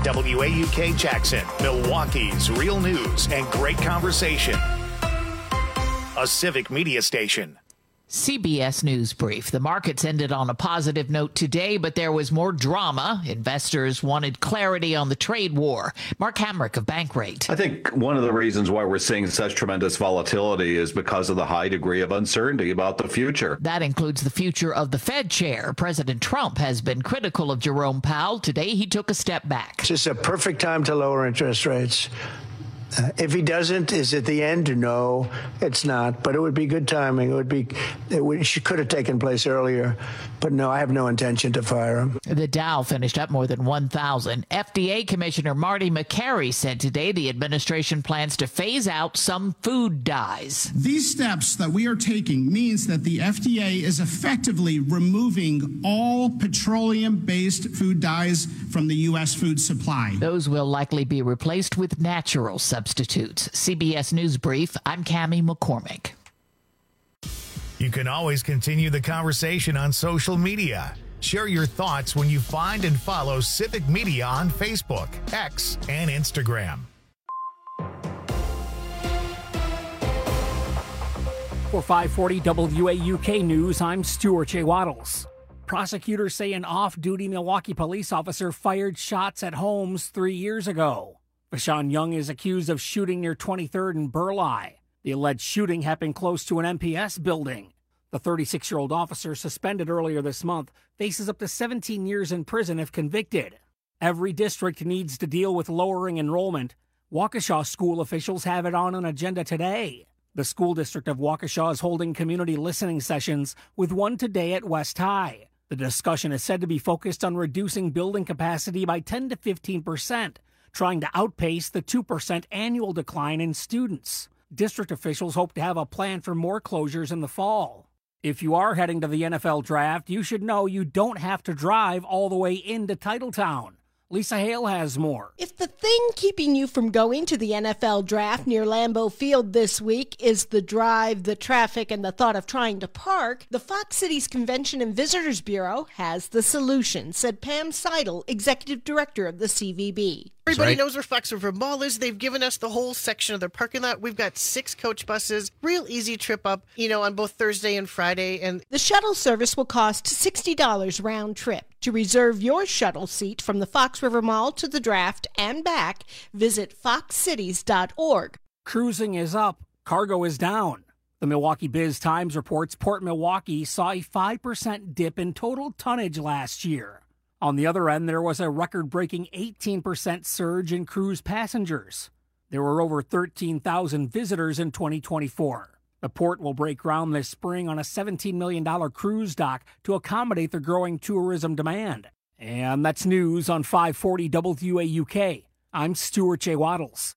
WAUK Jackson, Milwaukee's real news and great conversation. A Civic Media station. CBS News Brief. The markets ended on a positive note today, but there was more drama. Investors wanted clarity on the trade war. Mark Hamrick of Bankrate. I think one of the reasons why we're seeing such tremendous volatility is because of the high degree of uncertainty about the future. That includes the future of the Fed chair. President Trump has been critical of Jerome Powell. Today, he took a step back. It's just a perfect time to lower interest rates. If he doesn't, is it the end? No, it's not. But it would be good timing. It could have taken place earlier. But no, I have no intention to fire him. The Dow finished up more than 1,000. FDA Commissioner Marty McCary said today the administration plans to phase out some food dyes. These steps that we are taking means that the FDA is effectively removing all petroleum-based food dyes from the U.S. food supply. Those will likely be replaced with natural substitutes. CBS News Brief, I'm Cammie McCormick. You can always continue the conversation on social media. Share your thoughts when you find and follow Civic Media on Facebook, X, and Instagram. For 540 WAUK News, I'm Stuart J. Waddles. Prosecutors say an off-duty Milwaukee police officer fired shots at homes 3 years ago. Vashon Young is accused of shooting near 23rd and Burleigh. The alleged shooting happened close to an MPS building. The 36-year-old officer, suspended earlier this month, faces up to 17 years in prison if convicted. Every district needs to deal with lowering enrollment. Waukesha school officials have it on an agenda today. The school district of Waukesha is holding community listening sessions, with one today at West High. The discussion is said to be focused on reducing building capacity by 10 to 15%. Trying to outpace the 2% annual decline in students. District officials hope to have a plan for more closures in the fall. If you are heading to the NFL draft, you should know you don't have to drive all the way into Titletown. Lisa Hale has more. If the thing keeping you from going to the NFL draft near Lambeau Field this week is the drive, the traffic, and the thought of trying to park, the Fox Cities Convention and Visitors Bureau has the solution, said Pam Seidel, Executive Director of the CVB. Everybody knows where Fox River Mall is. They've given us the whole section of their parking lot. We've got 6 coach buses. Real easy trip up, on both Thursday and Friday. And the shuttle service will cost $60 round trip. To reserve your shuttle seat from the Fox River Mall to the draft and back, visit foxcities.org. Cruising is up. Cargo is down. The Milwaukee Biz Times reports Port Milwaukee saw a 5% dip in total tonnage last year. On the other end, there was a record-breaking 18% surge in cruise passengers. There were over 13,000 visitors in 2024. The port will break ground this spring on a $17 million cruise dock to accommodate the growing tourism demand. And that's news on 540 WAUK. I'm Stuart J. Waddles.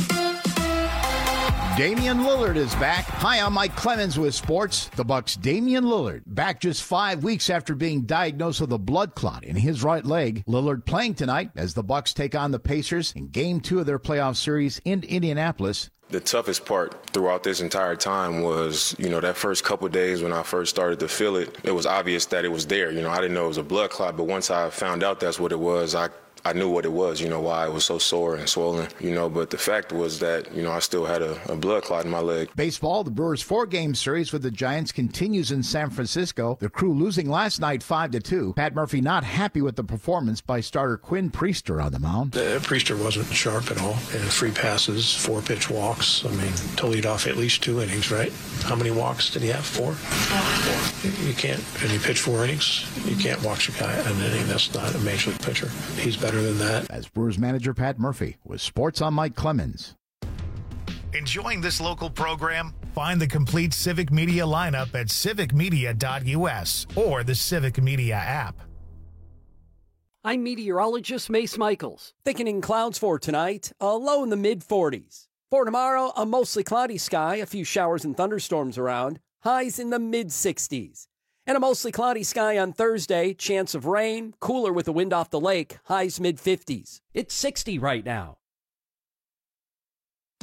Damian Lillard is back. Hi, I'm Mike Clemens with sports. The Bucks' Damian Lillard back just 5 weeks after being diagnosed with a blood clot in his right leg. Lillard playing tonight as the Bucks take on the Pacers in Game 2 of their playoff series in Indianapolis. The toughest part throughout this entire time was, that first couple of days when I first started to feel it, it was obvious that it was there. I didn't know it was a blood clot, but once I found out that's what it was, I knew what it was, why it was so sore and swollen, but the fact was that, I still had a blood clot in my leg. Baseball, the Brewers' 4-game series with the Giants continues in San Francisco. The Crew losing last night 5-2. Pat Murphy not happy with the performance by starter Quinn Priester on the mound. Priester wasn't sharp at all. 3 passes, 4-pitch walks. To lead off at least 2 innings, right? How many walks did he have? 4? 4. You can't, and he pitched 4 innings. You can't walk a guy an inning. That's not a major league pitcher. He's better than that. As Brewers manager Pat Murphy with Sports on Mike Clemens. Enjoying this local program? Find the complete Civic Media lineup at civicmedia.us or the Civic Media app. I'm meteorologist Mace Michaels. Thickening clouds for tonight, a low in the mid-40s. For tomorrow, a mostly cloudy sky, a few showers and thunderstorms around, highs in the mid-60s. And a mostly cloudy sky on Thursday, chance of rain, cooler with the wind off the lake, highs mid-50s. It's 60 right now.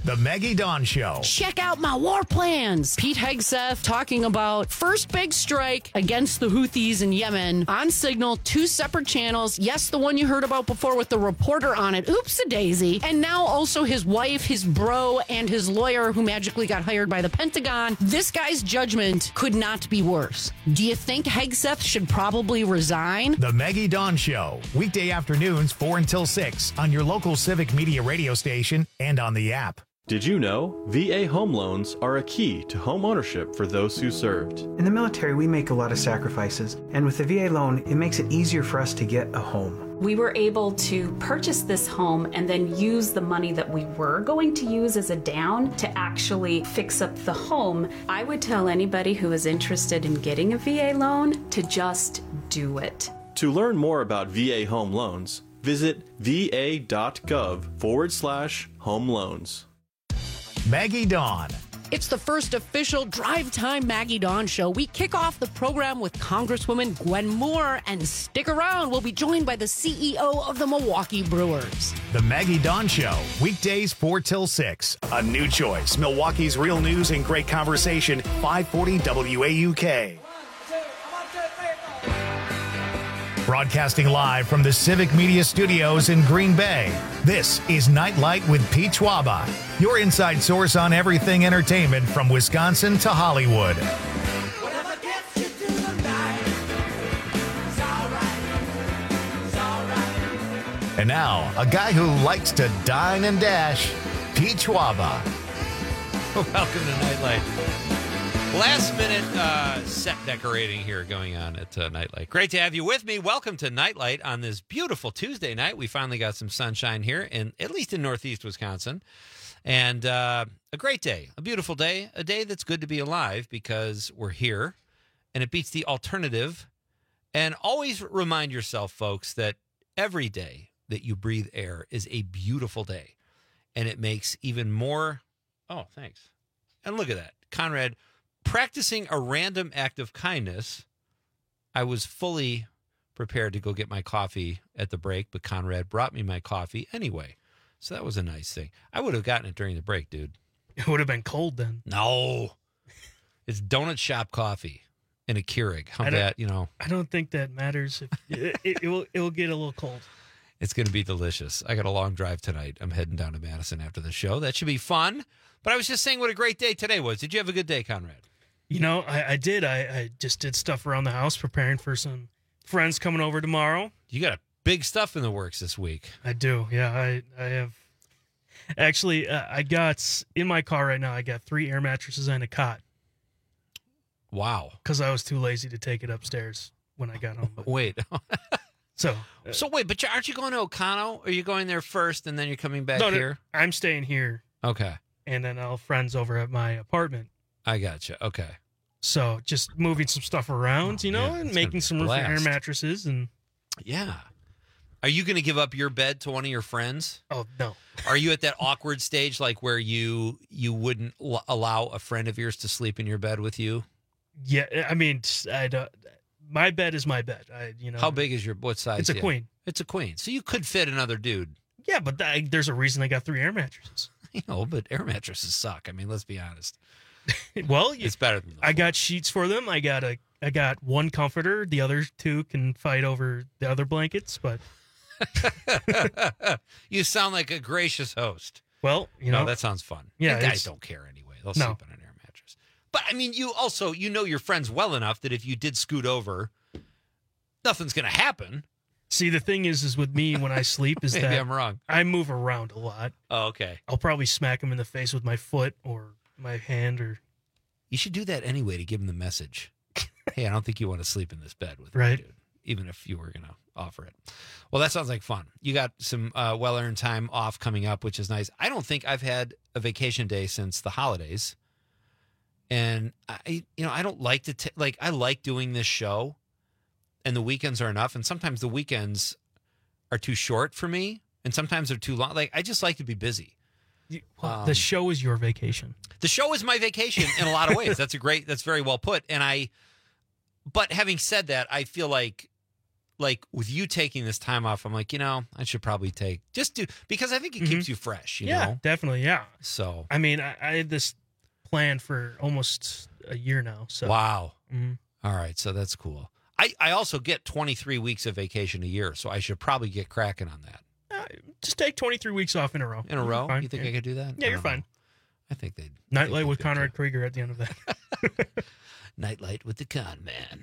The Maggie Dawn Show. Check out my war plans. Pete Hegseth talking about first big strike against the Houthis in Yemen on Signal, 2 separate channels. Yes, the one you heard about before with the reporter on it. Oops-a-daisy. And now also his wife, his bro, and his lawyer who magically got hired by the Pentagon. This guy's judgment could not be worse. Do you think Hegseth should probably resign? The Maggie Dawn Show. Weekday afternoons 4 until 6 on your local Civic Media radio station and on the app. Did you know VA home loans are a key to home ownership for those who served? In the military, we make a lot of sacrifices, and with the VA loan, it makes it easier for us to get a home. We were able to purchase this home and then use the money that we were going to use as a down to actually fix up the home. I would tell anybody who is interested in getting a VA loan to just do it. To learn more about VA home loans, visit va.gov/home loans. Maggie Dawn. It's the first official Drive Time Maggie Dawn show. We kick off the program with Congresswoman Gwen Moore, and stick around. We'll be joined by the CEO of the Milwaukee Brewers. The Maggie Dawn Show, weekdays 4 till 6. A new choice. Milwaukee's real news and great conversation. 540 WAUK. Broadcasting live from the Civic Media Studios in Green Bay, this is Nightlight with Pete Schwaba, your inside source on everything entertainment from Wisconsin to Hollywood. And now, a guy who likes to dine and dash, Pete Schwaba. Welcome to Nightlight. Last minute set decorating here going on at Nightlight. Great to have you with me. Welcome to Nightlight on this beautiful Tuesday night. We finally got some sunshine here, at least in northeast Wisconsin. And a great day, a beautiful day, a day that's good to be alive because we're here and it beats the alternative. And always remind yourself, folks, that every day that you breathe air is a beautiful day. And it makes even more. Oh, thanks. And look at that. Conrad, practicing a random act of kindness, I was fully prepared to go get my coffee at the break, but Conrad brought me my coffee anyway. So that was a nice thing. I would have gotten it during the break, dude. It would have been cold then. No. It's donut shop coffee in a Keurig. How that, I don't think that matters. It will get a little cold. It's going to be delicious. I got a long drive tonight. I'm heading down to Madison after the show. That should be fun. But I was just saying what a great day today was. Did you have a good day, Conrad? I did. I just did stuff around the house, preparing for some friends coming over tomorrow. You got big stuff in the works this week. I do. Yeah, I have. Actually, I got, in my car right now, I got 3 air mattresses and a cot. Wow. Because I was too lazy to take it upstairs when I got home. Wait. So wait, but aren't you going to O'Connell? Or are you going there first and then you're coming back here? No, I'm staying here. Okay. And then I'll have friends over at my apartment. I gotcha. Okay. So just moving some stuff around, and making some room for air mattresses. And yeah. Are you going to give up your bed to one of your friends? Oh, no. Are you at that awkward stage like where you wouldn't allow a friend of yours to sleep in your bed with you? Yeah, I mean, my bed is my bed. How big is what size? It's a queen. It's a queen. So you could fit another dude. Yeah, but there's a reason I got 3 air mattresses. But air mattresses suck. I mean, let's be honest. Well, it's better than those. I got sheets for them. I got one comforter. The other 2 can fight over the other blankets, but you sound like a gracious host. Well, no, that sounds fun. Yeah, and guys don't care anyway. They'll sleep on an air mattress. But I mean, you also know your friends well enough that if you did scoot over, nothing's going to happen. See, the thing is with me when I sleep is Maybe that I'm wrong. I move around a lot. Oh, okay. I'll probably smack him in the face with my foot or my hand. Or you should do that anyway to give him the message. Hey, I don't think you want to sleep in this bed with me, dude, even if you were going to offer it. Well, that sounds like fun. You got some well-earned time off coming up, which is nice. I don't think I've had a vacation day since the holidays. And I don't like to I like doing this show. And the weekends are enough. And sometimes the weekends are too short for me. And sometimes they're too long. Like, I just like to be busy. The show is your vacation. The show is my vacation in a lot of ways. That's very well put. But having said that, I feel like like with you taking this time off, I'm like, I should probably because I think it keeps you fresh, you know? Definitely. Yeah. So, I mean, I had this planned for almost a year now. So wow. All right. So that's cool. I also get 23 weeks of vacation a year, so I should probably get cracking on that. Just take 23 weeks off in a row. In a row? Fine. You think I could do that? Yeah, you're fine. Know. I think they'd. Nightlight with Conrad Krieger at the end of that. Nightlight with the Con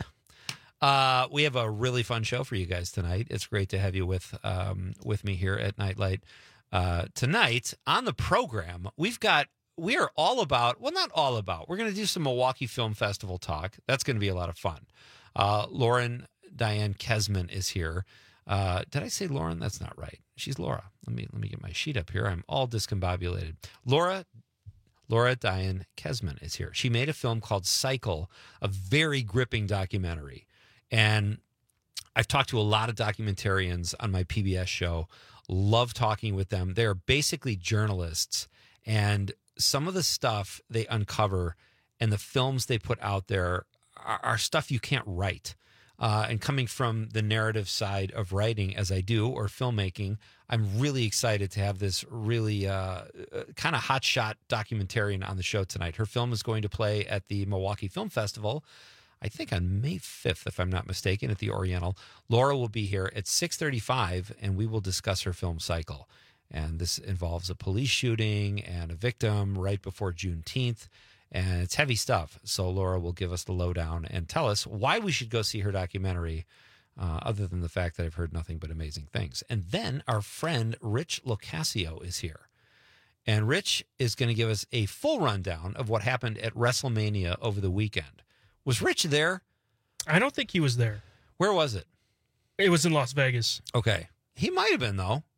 Man. We have a really fun show for you guys tonight. It's great to have you with me here at Nightlight. Tonight on the program, we are all about, well, not all about, we're going to do some Milwaukee Film Festival talk. That's going to be a lot of fun. Lauren Diane Kesman is here. Did I say Lauren? That's not right. She's Laura. Let me get my sheet up here. I'm all discombobulated. Laura Diane Kesman is here. She made a film called Cycle, a very gripping documentary. And I've talked to a lot of documentarians on my PBS show. Love talking with them. They're basically journalists. And some of the stuff they uncover and the films they put out there are stuff you can't write. And coming from the narrative side of writing, as I do, or filmmaking, I'm really excited to have this really kind of hotshot documentarian on the show tonight. Her film is going to play at the Milwaukee Film Festival, I think on May 5th, if I'm not mistaken, at the Oriental. Laura will be here at 6:35, and we will discuss her film Cycle. And this involves a police shooting and a victim right before Juneteenth. And it's heavy stuff. So Laura will give us the lowdown and tell us why we should go see her documentary, other than the fact that I've heard nothing but amazing things. And then our friend Rich Locascio is here. And Rich is going to give us a full rundown of what happened at WrestleMania over the weekend. Was Rich there? I don't think he was there. Where was it? It was in Las Vegas. Okay. He might have been, though.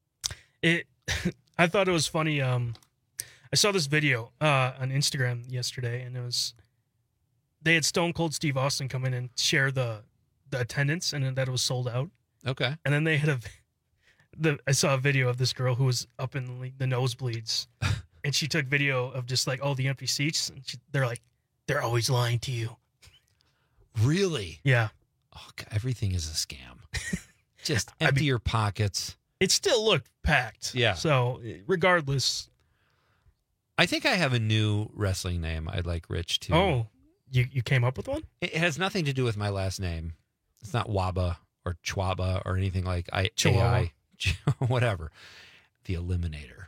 I thought it was funny. I saw this video on Instagram yesterday, and they had Stone Cold Steve Austin come in and share the attendance, and that it was sold out. Okay. And then they had I saw a video of this girl who was up in the nosebleeds, and she took video of just like all the empty seats, and they're like, they're always lying to you. Really? Yeah. Oh, God, everything is a scam. Just empty your pockets. It still looked packed. Yeah. So regardless. I think I have a new wrestling name I'd like Rich to. Oh, you came up with one? It has nothing to do with my last name. It's not Waba or Chwaba or anything like Chihuahua. Whatever. The Eliminator.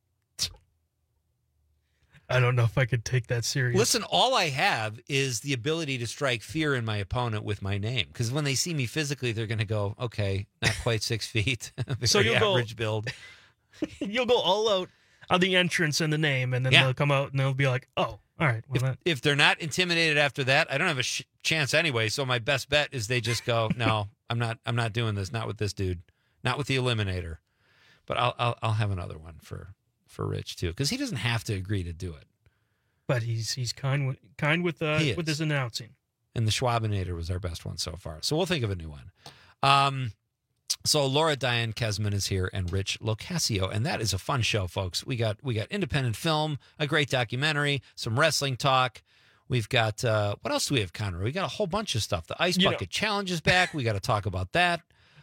I don't know if I could take that serious. Listen, all I have is the ability to strike fear in my opponent with my name. Because when they see me physically, they're going to go, okay, not quite 6 feet. So you'll average build. You'll go all out on the entrance and the name, and then they'll come out and they'll be like, oh, all right. Well, if they're not intimidated after that, I don't have a chance anyway. So my best bet is they just go, no, I'm not doing this. Not with this dude. Not with the Eliminator. But I'll have another one for Rich too, because he doesn't have to agree to do it. But he's kind with his announcing. And the Schwabinator was our best one so far. So we'll think of a new one. So Laura Diane Kesman is here and Rich Locascio, and that is a fun show, folks. We got independent film, a great documentary, some wrestling talk. We've got what else do we have, Conroy? We got a whole bunch of stuff. The Ice Bucket Challenge is back. We got to talk about that.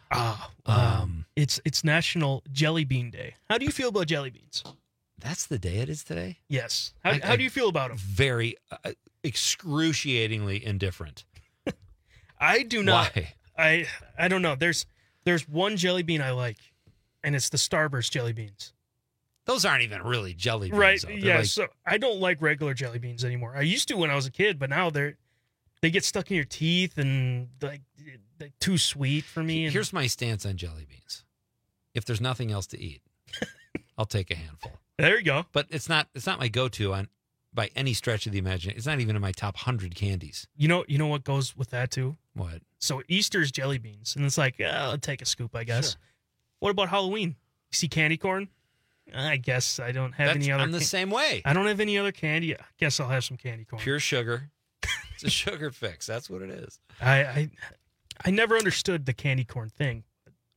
It's National Jelly Bean Day. How do you feel about jelly beans? That's the day it is today? Yes. How do you feel about them? Very excruciatingly indifferent. I do not. Why? I don't know. There's one jelly bean I like, and it's the Starburst jelly beans. Those aren't even really jelly beans. Right, though. yeah. So I don't like regular jelly beans anymore. I used to when I was a kid, but now they get stuck in your teeth and they're too sweet for me. Here's my stance on jelly beans. If there's nothing else to eat, I'll take a handful. There you go. But it's not my go-to on by any stretch of the imagination. It's not even in my top 100 candies. You know what goes with that too? What? So Easter's jelly beans, and it's like, I'll take a scoop, I guess. Sure. What about Halloween? You see candy corn? I guess I don't have any other. I'm the same way. I don't have any other candy. I guess I'll have some candy corn. Pure sugar. It's a sugar fix. That's what it is. I never understood the candy corn thing.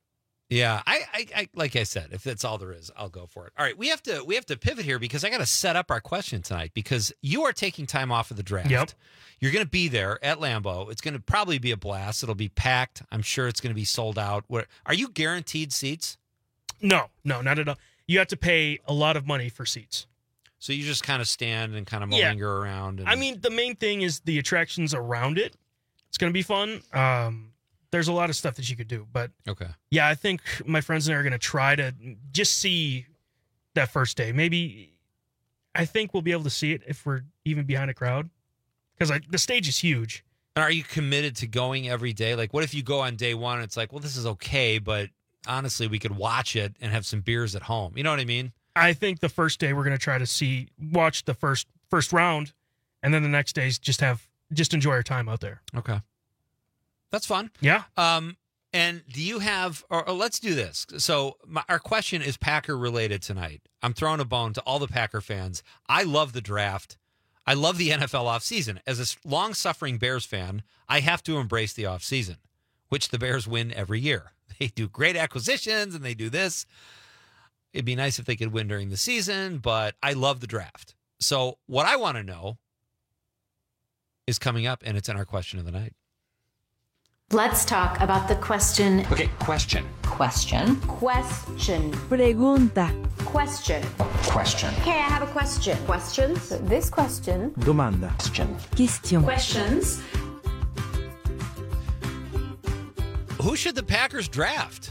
Yeah, I like I said, if that's all there is, I'll go for it. All right, we have to pivot here because I got to set up our question tonight because you are taking time off of the draft. Yep. You're going to be there at Lambeau. It's going to probably be a blast. It'll be packed. I'm sure it's going to be sold out. Are you guaranteed seats? No, not at all. You have to pay a lot of money for seats. So you just kind of stand and kind of linger around. I mean, the main thing is the attractions around it. It's going to be fun. There's a lot of stuff that you could do, but yeah, I think my friends and I are going to try to just see that first day. Maybe I think we'll be able to see it if we're even behind a crowd because the stage is huge. And are you committed to going every day? Like, what if you go on day one and it's like, well, this is okay, but honestly, we could watch it and have some beers at home. You know what I mean? I think the first day we're going to try to watch the first round, and then the next days just enjoy our time out there. Okay. That's fun. Yeah. And do you have, or let's do this. So our question is Packer related tonight. I'm throwing a bone to all the Packer fans. I love the draft. I love the NFL offseason. As a long-suffering Bears fan, I have to embrace the offseason, which the Bears win every year. They do great acquisitions and they do this. It'd be nice if they could win during the season, but I love the draft. So what I want to know is coming up, and it's in our question of the night. Let's talk about the question. Okay, question. Question. Pregunta. Question. Okay, I have a question. Questions? So this question. Domanda. Question. Questions. Who should the Packers draft?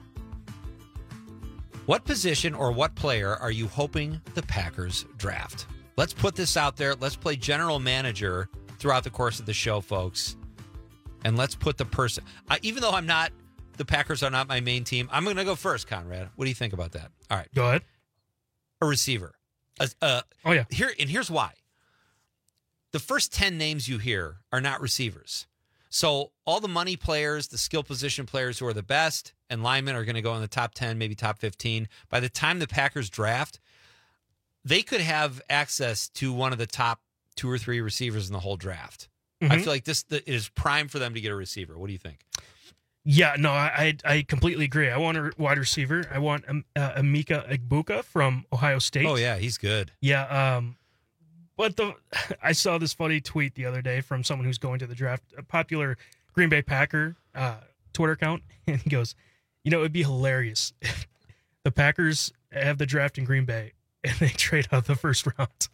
What position or what player are you hoping the Packers draft? Let's put this out there. Let's play general manager throughout the course of the show, folks. And let's put the person, even though the Packers are not my main team, I'm going to go first, Conrad. What do you think about that? All right. Go ahead. A receiver. Yeah. Here's why. The first 10 names you hear are not receivers. So all the money players, the skill position players who are the best, and linemen are going to go in the top 10, maybe top 15. By the time the Packers draft, they could have access to one of the top 2 or 3 receivers in the whole draft. I feel like this is prime for them to get a receiver. What do you think? Yeah, no, I completely agree. I want a wide receiver. I want Emeka Egbuka from Ohio State. Oh, yeah, he's good. Yeah, but I saw this funny tweet the other day from someone who's going to the draft, a popular Green Bay Packer Twitter account, and he goes, it'd be hilarious if the Packers have the draft in Green Bay and they trade out the first round.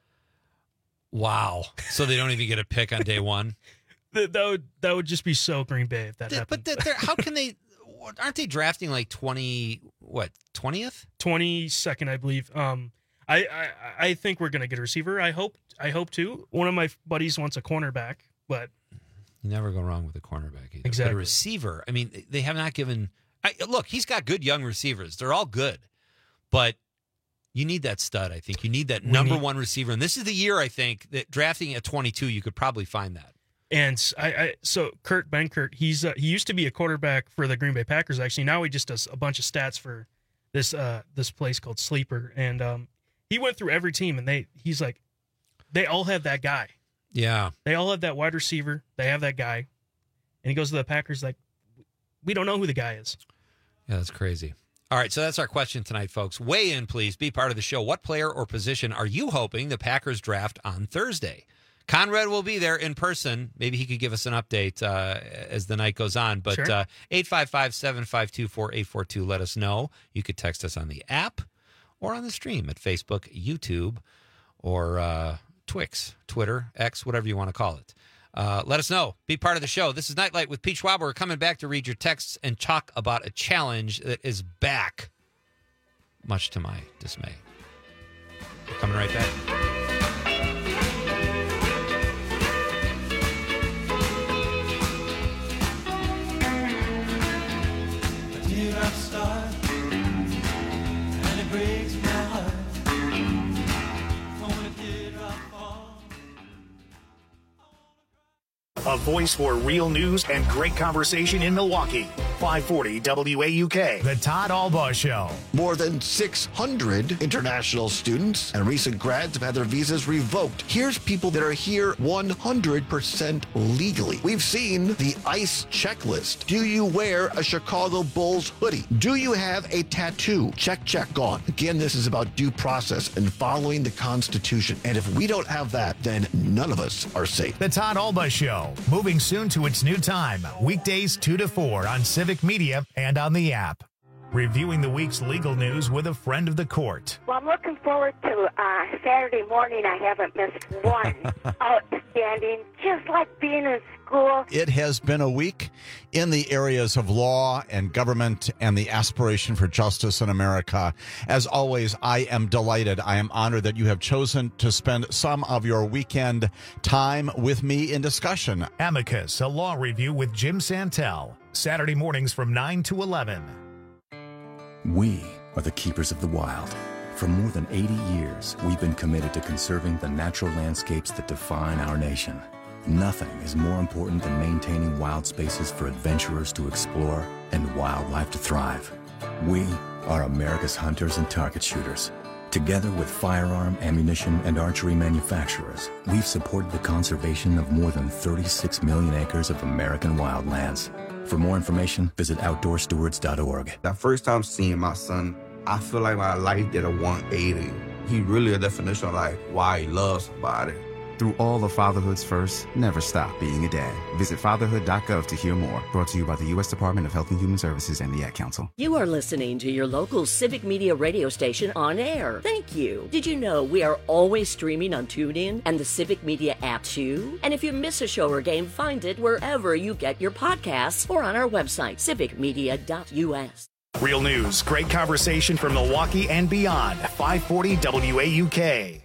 Wow. So they don't even get a pick on day one? That would just be so Green Bay if that happened. But how can they? Aren't they drafting like 20th? 22nd, I believe. I think we're gonna get a receiver. I hope to. One of my buddies wants a cornerback, but you never go wrong with a cornerback either. Exactly. But a receiver, I mean, they have not given. Look, he's got good young receivers. They're all good, but you need that stud. I think you need that number one receiver, and this is the year I think that drafting at 22, you could probably find that. And so Kurt Benkert, he used to be a quarterback for the Green Bay Packers. Actually, now he just does a bunch of stats for this place called Sleeper, and he went through every team, and he's like, they all have that guy. Yeah, they all have that wide receiver. They have that guy, and he goes to the Packers like, we don't know who the guy is. Yeah, that's crazy. All right, so that's our question tonight, folks. Weigh in, please. Be part of the show. What player or position are you hoping the Packers draft on Thursday? Conrad will be there in person. Maybe he could give us an update as the night goes on. But Sure. 855-752-4842, let us know. You could text us on the app or on the stream at Facebook, YouTube, or Twix, Twitter, X, whatever you want to call it. Let us know. Be part of the show. This is Nightlight with Pete Schwab. We're coming back to read your texts and talk about a challenge that is back, much to my dismay. We're coming right back. A voice for real news and great conversation in Milwaukee. 540 WAUK. The Todd Albaugh Show. More than 600 international students and recent grads have had their visas revoked. Here's people that are here 100% legally. We've seen the ICE checklist. Do you wear a Chicago Bulls hoodie? Do you have a tattoo? Check, gone. Again, this is about due process and following the Constitution. And if we don't have that, then none of us are safe. The Todd Albaugh Show, moving soon to its new time. Weekdays 2 to 4 on Civic Media and on the app. Reviewing the week's legal news with a friend of the court. Well, I'm looking forward to Saturday morning. I haven't missed one. Outstanding, just like being in school. It has been a week in the areas of law and government and the aspiration for justice in America. As always, I am delighted. I am honored that you have chosen to spend some of your weekend time with me in discussion. Amicus, a law review with Jim Santel. Saturday mornings from 9 to 11. We are the keepers of the wild. For more than 80 years, we've been committed to conserving the natural landscapes that define our nation. Nothing is more important than maintaining wild spaces for adventurers to explore and wildlife to thrive. We are America's hunters and target shooters. Together with firearm, ammunition, and archery manufacturers, we've supported the conservation of more than 36 million acres of American wildlands. For more information, visit OutdoorStewards.org. That first time seeing my son, I feel like my life did a 180. He really a definition of like why he loves somebody. Through all of fatherhood's first, never stop being a dad. Visit fatherhood.gov to hear more. Brought to you by the U.S. Department of Health and Human Services and the Ad Council. You are listening to your local Civic Media radio station on air. Thank you. Did you know we are always streaming on TuneIn and the Civic Media app too? And if you miss a show or game, find it wherever you get your podcasts or on our website, civicmedia.us. Real news, great conversation from Milwaukee and beyond. 540 WAUK.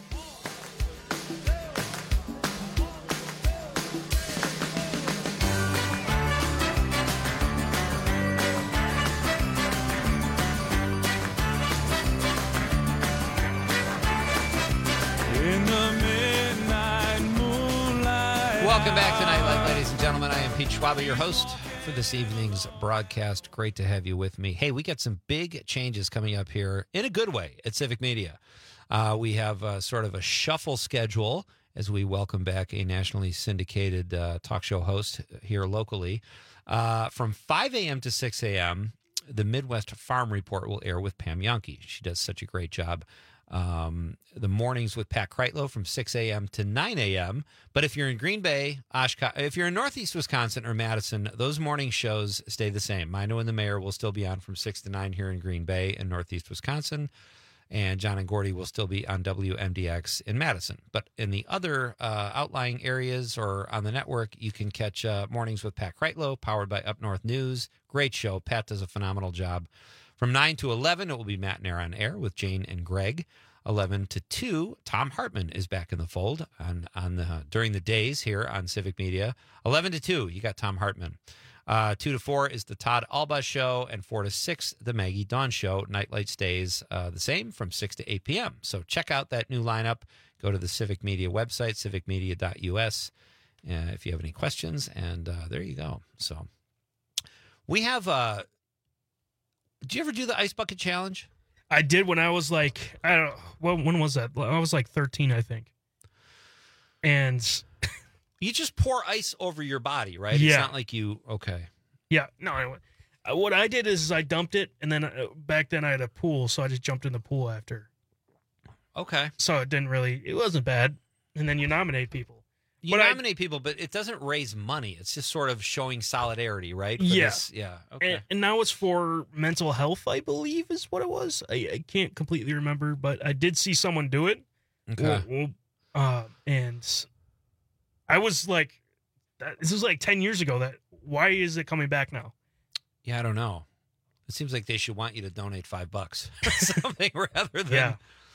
Welcome back to Nightlight, ladies and gentlemen. I am Pete Schwab, your host for this evening's broadcast. Great to have you with me. Hey, we got some big changes coming up here in a good way at Civic Media. We have sort of a shuffle schedule as we welcome back a nationally syndicated talk show host here locally. From 5 a.m. to 6 a.m., the Midwest Farm Report will air with Pam Yonke. She does such a great job. The mornings with Pat Kreitlow from 6 a.m. to 9 a.m. But if you're in Green Bay, Oshkosh, if you're in Northeast Wisconsin or Madison, those morning shows stay the same. Mino and the Mayor will still be on from 6 to 9 here in Green Bay and Northeast Wisconsin. And John and Gordy will still be on WMDX in Madison. But in the other outlying areas or on the network, you can catch Mornings with Pat Kreitlow, powered by Up North News. Great show. Pat does a phenomenal job. From 9 to 11, it will be Matt and Air on Air with Jane and Greg. 11 to 2, Tom Hartman is back in the fold during the days here on Civic Media. 11 to 2, you got Tom Hartman. 2 to 4 is the Todd Albaugh Show, and 4 to 6, the Maggie Dawn Show. Nightlight stays the same from 6 to 8 p.m. So check out that new lineup. Go to the Civic Media website, civicmedia.us, if you have any questions, and there you go. So we have... did you ever do the Ice Bucket Challenge? I did when I was like, I don't know, when was that? I was like 13, I think. And you just pour ice over your body, right? Yeah. It's not like you, okay. Yeah, no, what I did is I dumped it, and then back then I had a pool, so I just jumped in the pool after. Okay. So it wasn't bad. And then you nominate people. You nominate people, but it doesn't raise money. It's just sort of showing solidarity, right? Yeah. Yeah. Okay. And now it's for mental health, I believe is what it was. I can't completely remember, but I did see someone do it. Okay. And I was like, this was like 10 years ago. Why is it coming back now? Yeah, I don't know. It seems like they should want you to donate $5 or something rather than,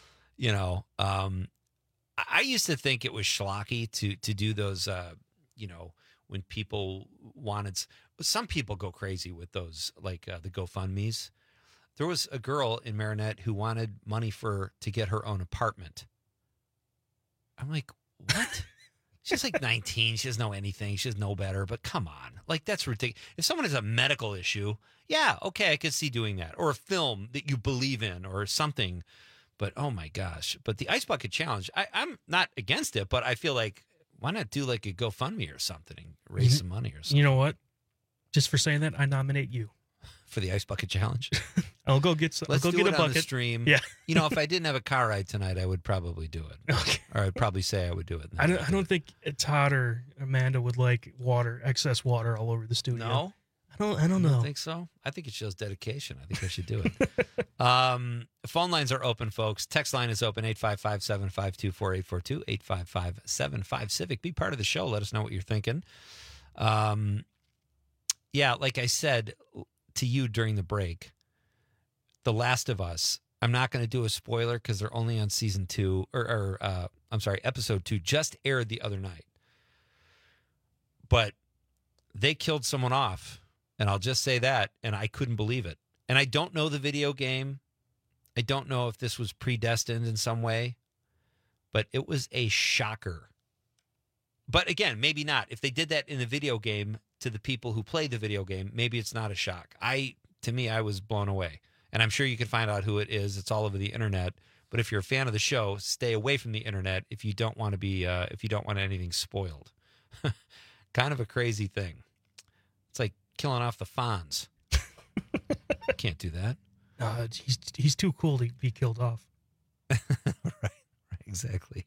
I used to think it was schlocky to do those, when people wanted. Some people go crazy with those, like the GoFundMes. There was a girl in Marinette who wanted money to get her own apartment. I'm like, what? She's like 19. She doesn't know anything. She doesn't know better. But come on. Like, that's ridiculous. If someone has a medical issue, yeah, okay, I could see doing that. Or a film that you believe in or something. But, oh, my gosh. But the Ice Bucket Challenge, I'm not against it, but I feel like, why not do like a GoFundMe or something and raise some money or something? You know what? Just for saying that, I nominate you. For the Ice Bucket Challenge? I'll go get some. Let's I'll go do get it a bucket. on the stream. Yeah. You know, if I didn't have a car ride tonight, I would probably do it. Okay. Or I'd probably say I would do it. I don't think Todd or Amanda would like excess water all over the studio. No? I don't know. You think so? I think it shows dedication. I think I should do it. Phone lines are open, folks. Text line is open, 855-752-4842, 855-75-CIVIC. Be part of the show. Let us know what you're thinking. Yeah, like I said to you during the break, The Last of Us, I'm not going to do a spoiler because they're only on season 2, episode 2 just aired the other night. But they killed someone off, and I'll just say that, and I couldn't believe it. And I don't know the video game. I don't know if this was predestined in some way, but it was a shocker. But again, maybe not. If they did that in the video game to the people who played the video game, maybe it's not a shock. To me, I was blown away. And I'm sure you can find out who it is. It's all over the internet. But if you're a fan of the show, stay away from the internet if you don't want to be, if you don't want anything spoiled. Kind of a crazy thing. It's like killing off the Fonz. Can't do that. He's too cool to be killed off. Right, exactly.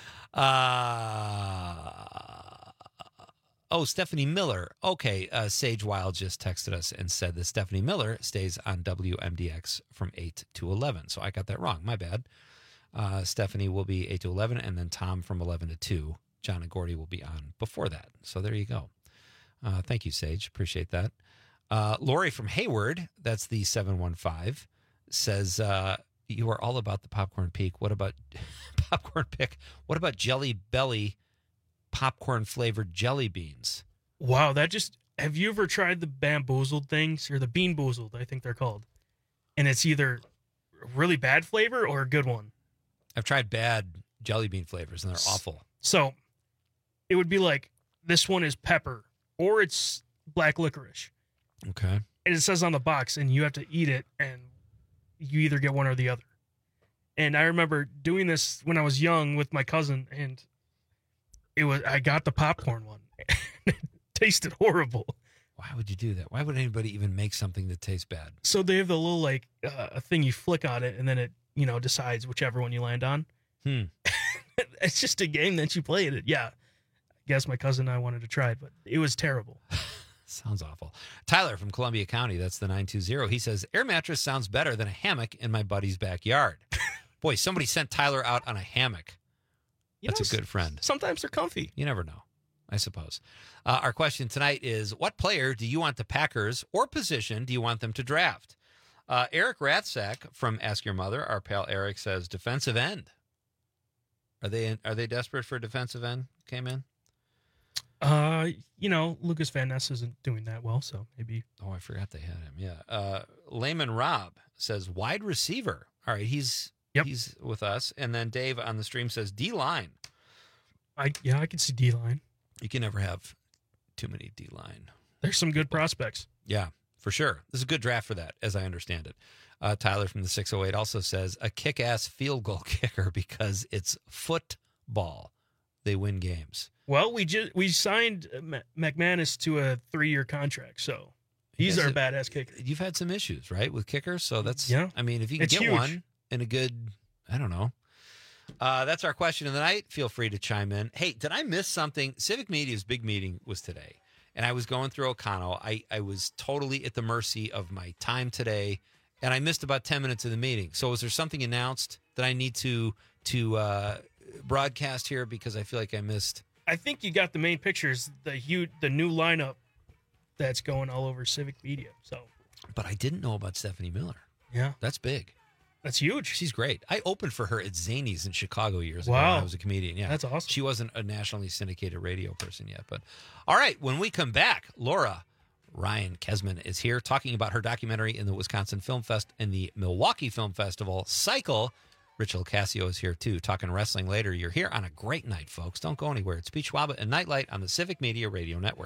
Stephanie Miller. Okay, Sage Wild just texted us and said that Stephanie Miller stays on WMDX from 8 to 11. So I got that wrong. My bad. Stephanie will be 8 to 11, and then Tom from 11 to 2. John and Gordy will be on before that. So there you go. Thank you, Sage. Appreciate that. Lori from Hayward, that's the 715, says, you are all about the popcorn peak. What about popcorn pick? What about Jelly Belly popcorn flavored jelly beans? Wow, have you ever tried the Bamboozled things or the Bean Boozled, I think they're called? And it's either a really bad flavor or a good one. I've tried bad jelly bean flavors and they're awful. So it would be like, this one is pepper or it's black licorice. Okay. And it says on the box, and you have to eat it, and you either get one or the other. And I remember doing this when I was young with my cousin, and I got the popcorn one. It tasted horrible. Why would you do that? Why would anybody even make something that tastes bad? So they have the little a thing you flick on it, and then it decides whichever one you land on. It's just a game that you play it. Yeah, I guess my cousin and I wanted to try it, but it was terrible. Sounds awful. Tyler from Columbia County, that's the 920. He says, air mattress sounds better than a hammock in my buddy's backyard. Boy, somebody sent Tyler out on a hammock. That's a good friend. Sometimes they're comfy. You never know, I suppose. Our question tonight is, what player do you want the Packers, or position do you want them to draft? Eric Rathsack from Ask Your Mother, our pal Eric, says defensive end. Are they desperate for a defensive end? Came in? Lucas Van Ness isn't doing that well, so maybe. Oh, I forgot they had him. Yeah. Layman Rob says wide receiver. All right, he's with us. And then Dave on the stream says D-line. I can see D-line. You can never have too many D-line. There's some good prospects. Yeah, for sure. This is a good draft for that, as I understand it. Tyler from the 608 also says a kick-ass field goal kicker because it's football. They win games. Well, we signed McManus to a 3-year contract, so he's our badass kicker. You've had some issues, right, with kickers? So that's, I mean, if you can it's get huge. one in a good, I don't know. That's our question of the night. Feel free to chime in. Hey, did I miss something? Civic Media's big meeting was today, and I was going through O'Connell. I was totally at the mercy of my time today, and I missed about 10 minutes of the meeting. So was there something announced that I need to broadcast here, because I feel like I missed? I think you got the main pictures, the new lineup that's going all over Civic Media. So, but I didn't know about Stephanie Miller. Yeah, that's big. That's huge. She's great. I opened for her at Zanies in Chicago years ago when I was a comedian. Yeah, that's awesome. She wasn't a nationally syndicated radio person yet, but all right. When we come back, Laura Ryan Kesman is here talking about her documentary in the Wisconsin Film Fest and the Milwaukee Film Festival, Cycle. Rich Ocasio is here, too, talking wrestling later. You're here on a great night, folks. Don't go anywhere. It's Pete Schwaba and Nightlight on the Civic Media Radio Network.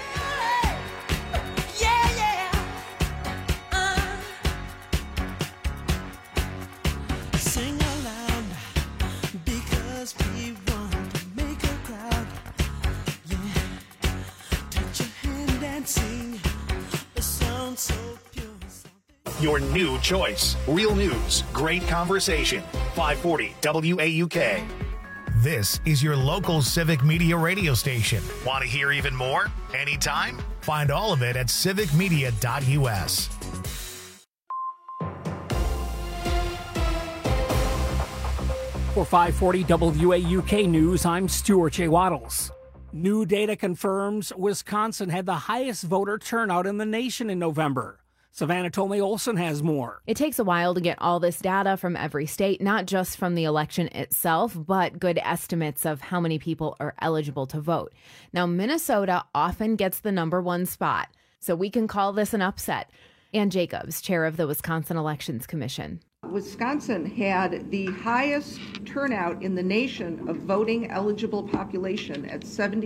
Sing aloud because we want to make a crowd. Yeah, touch your hand and sing a song so pure. Your new choice. Real news, great conversation. 540 WAUK. This is your local Civic Media radio station. Want to hear even more? Anytime? Find all of it at civicmedia.us. For 540 WAUK News, I'm Stuart J. Waddles. New data confirms Wisconsin had the highest voter turnout in the nation in November. Savannah Tomei Olson has more. It takes a while to get all this data from every state, not just from the election itself, but good estimates of how many people are eligible to vote. Now, Minnesota often gets the number one spot, so we can call this an upset. Ann Jacobs, chair of the Wisconsin Elections Commission. Wisconsin had the highest turnout in the nation of voting eligible population at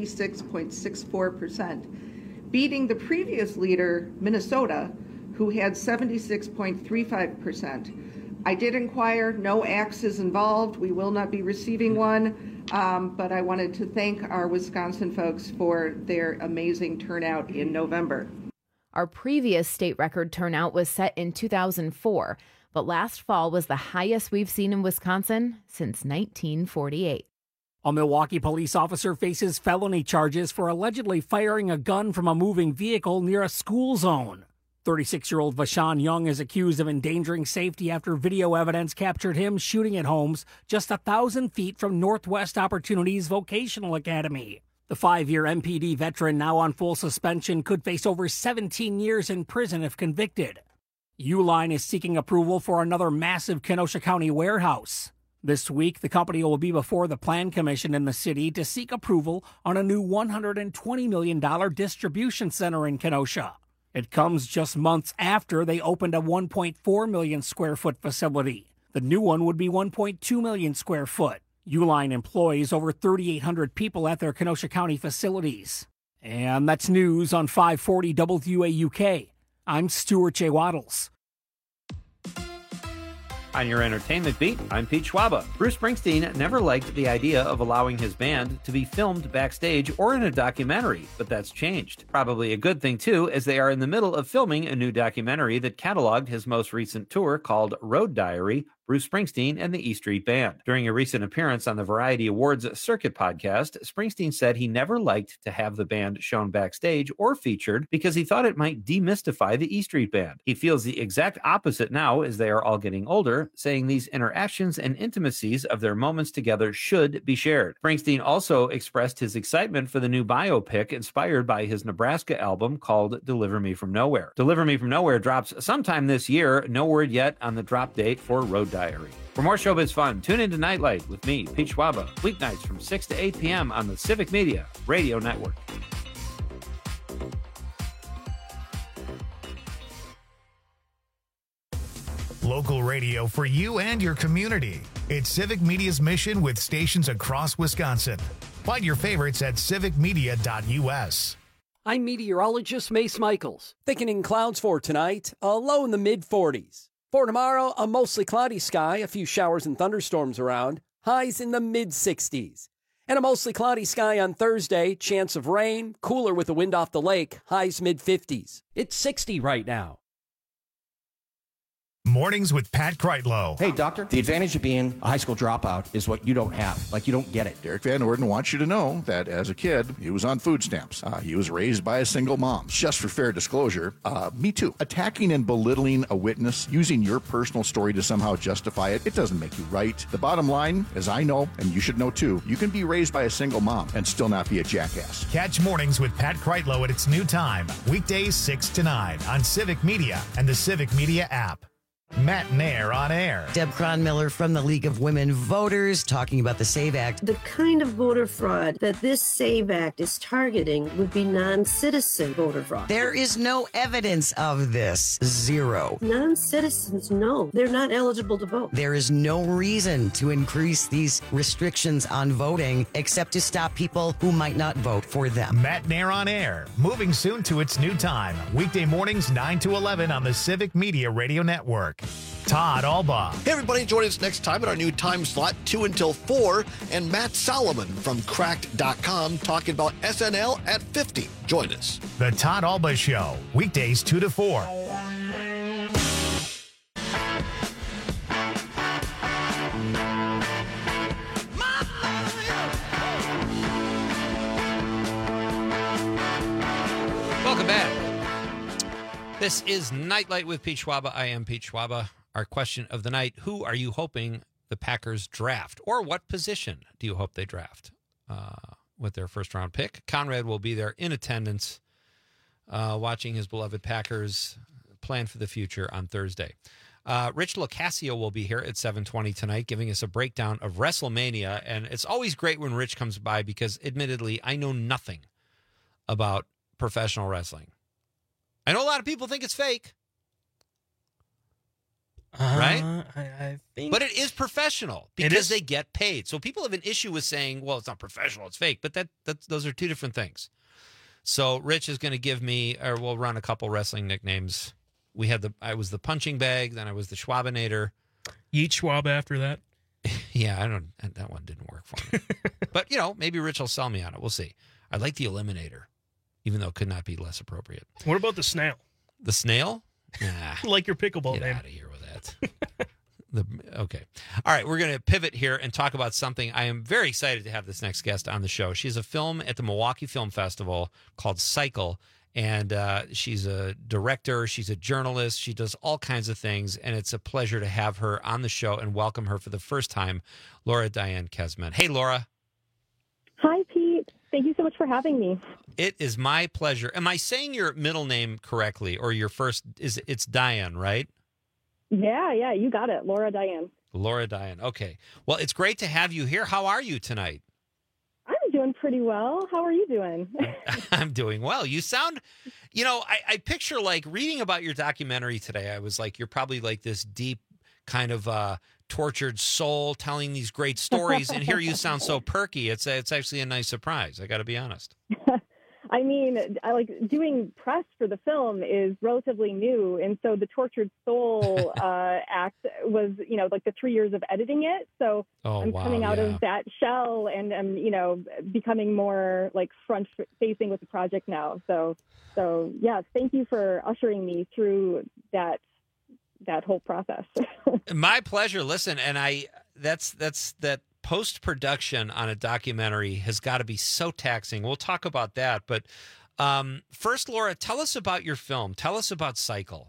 76.64%, beating the previous leader, Minnesota, who had 76.35%. I did inquire, no axe is involved. We will not be receiving one, but I wanted to thank our Wisconsin folks for their amazing turnout in November. Our previous state record turnout was set in 2004, but last fall was the highest we've seen in Wisconsin since 1948. A Milwaukee police officer faces felony charges for allegedly firing a gun from a moving vehicle near a school zone. 36-year-old Vashawn Young is accused of endangering safety after video evidence captured him shooting at homes just 1,000 feet from Northwest Opportunities Vocational Academy. The 5-year MPD veteran, now on full suspension, could face over 17 years in prison if convicted. Uline is seeking approval for another massive Kenosha County warehouse. This week, the company will be before the Plan Commission in the city to seek approval on a new $120 million distribution center in Kenosha. It comes just months after they opened a 1.4 million square foot facility. The new one would be 1.2 million square foot. Uline employs over 3,800 people at their Kenosha County facilities. And that's news on 540 WAUK. I'm Stuart J. Waddles. On your entertainment beat, I'm Pete Schwaba. Bruce Springsteen never liked the idea of allowing his band to be filmed backstage or in a documentary, but that's changed. Probably a good thing, too, as they are in the middle of filming a new documentary that cataloged his most recent tour called Road Diary, Bruce Springsteen and the E Street Band. During a recent appearance on the Variety Awards Circuit podcast, Springsteen said he never liked to have the band shown backstage or featured because he thought it might demystify the E Street Band. He feels the exact opposite now as they are all getting older, saying these interactions and intimacies of their moments together should be shared. Springsteen also expressed his excitement for the new biopic inspired by his Nebraska album called Deliver Me From Nowhere. Deliver Me From Nowhere drops sometime this year. No word yet on the drop date for Road Diary. For more showbiz fun, tune into Nightlight with me, Pete Schwaba, weeknights from 6 to 8 p.m. on the Civic Media Radio Network. Local radio for you and your community. It's Civic Media's mission with stations across Wisconsin. Find your favorites at civicmedia.us. I'm meteorologist Mace Michaels. Thickening clouds for tonight, a low in the mid-40s. For tomorrow, a mostly cloudy sky, a few showers and thunderstorms around, highs in the mid-60s. And a mostly cloudy sky on Thursday, chance of rain, cooler with the wind off the lake, highs mid-50s. It's 60 right now. Mornings with Pat Kreitlow. Hey, doctor, the advantage of being a high school dropout is what you don't have. Like, you don't get it. Derek Van Orden wants you to know that as a kid, he was on food stamps. He was raised by a single mom. Just for fair disclosure, me too. Attacking and belittling a witness, using your personal story to somehow justify it, it doesn't make you right. The bottom line, as I know, and you should know too, you can be raised by a single mom and still not be a jackass. Catch Mornings with Pat Kreitlow at its new time, weekdays 6 to 9 on Civic Media and the Civic Media app. Matt Nair on air. Deb Cronmiller from the League of Women Voters talking about the SAVE Act. The kind of voter fraud that this SAVE Act is targeting would be non-citizen voter fraud. There is no evidence of this. Zero. Non-citizens, no. They're not eligible to vote. There is no reason to increase these restrictions on voting except to stop people who might not vote for them. Matt Nair on air. Moving soon to its new time. Weekday mornings 9 to 11 on the Civic Media Radio Network. Todd Albaugh. Hey, everybody, join us next time at our new time slot, 2 until 4, and Matt Solomon from Cracked.com talking about SNL at 50. Join us. The Todd Albaugh Show, weekdays 2 to 4. Welcome back. This is Nightlight with Pete Schwaba. I am Pete Schwaba. Our question of the night, who are you hoping the Packers draft? Or what position do you hope they draft with their first-round pick? Conrad will be there in attendance watching his beloved Packers plan for the future on Thursday. Rich Locascio will be here at 7:20 tonight giving us a breakdown of WrestleMania. And it's always great when Rich comes by because, admittedly, I know nothing about professional wrestling. I know a lot of people think it's fake. Right? I think... But it is professional because they get paid. So people have an issue with saying, well, it's not professional, it's fake. But those are two different things. So Rich is going to give me, or we'll run a couple wrestling nicknames. I was the punching bag, then I was the Schwabinator. Yeet Schwab after that. Yeah, that one didn't work for me. But, maybe Rich will sell me on it. We'll see. I like the Eliminator, even though it could not be less appropriate. What about the snail? The snail? Nah. Like your pickleball Get name. out of here with that. Okay. All right, we're going to pivot here and talk about something. I am very excited to have this next guest on the show. She's a film at the Milwaukee Film Festival called Cycle, and she's a director. She's a journalist. She does all kinds of things, and it's a pleasure to have her on the show and welcome her for the first time, Laura Diane Kesman. Hey, Laura. Hi, Pete. Thank you so much for having me. It is my pleasure. Am I saying your middle name correctly, or your first? It's Diane, right? Yeah, you got it. Laura Diane. Laura Diane. Okay. Well, it's great to have you here. How are you tonight? I'm doing pretty well. How are you doing? I'm doing well. You sound, I picture like reading about your documentary today. I was like, you're probably like this deep kind of tortured soul telling these great stories. And here you sound so perky. It's actually a nice surprise. I got to be honest. I mean, I like doing press for the film is relatively new. And so the tortured soul act was, like the 3 years of editing it. So I'm coming out of that shell and I'm, becoming more like front facing with the project now. So yeah, thank you for ushering me through that whole process. My pleasure. Listen, and that's that post-production on a documentary has got to be so taxing. We'll talk about that. But first, Laura, tell us about your film. Tell us about Cycle.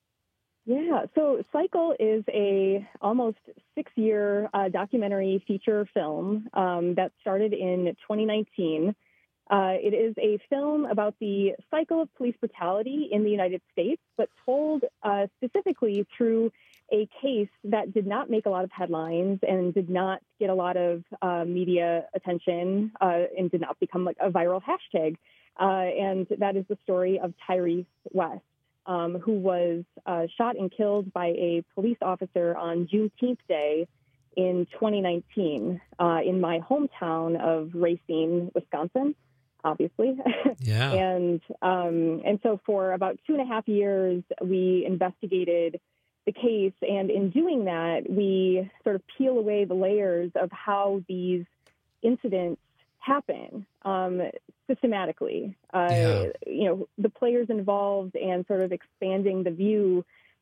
Yeah, so Cycle is a almost 6-year documentary feature film that started in 2019. It is a film about the cycle of police brutality in the United States, but told specifically through a case that did not make a lot of headlines and did not get a lot of media attention and did not become like a viral hashtag. And that is the story of Tyrese West, who was shot and killed by a police officer on Juneteenth Day in 2019 in my hometown of Racine, Wisconsin, obviously. Yeah. And so for about 2.5 years, we investigated the case. And in doing that, we sort of peel away the layers of how these incidents happen systematically. The players involved and sort of expanding the view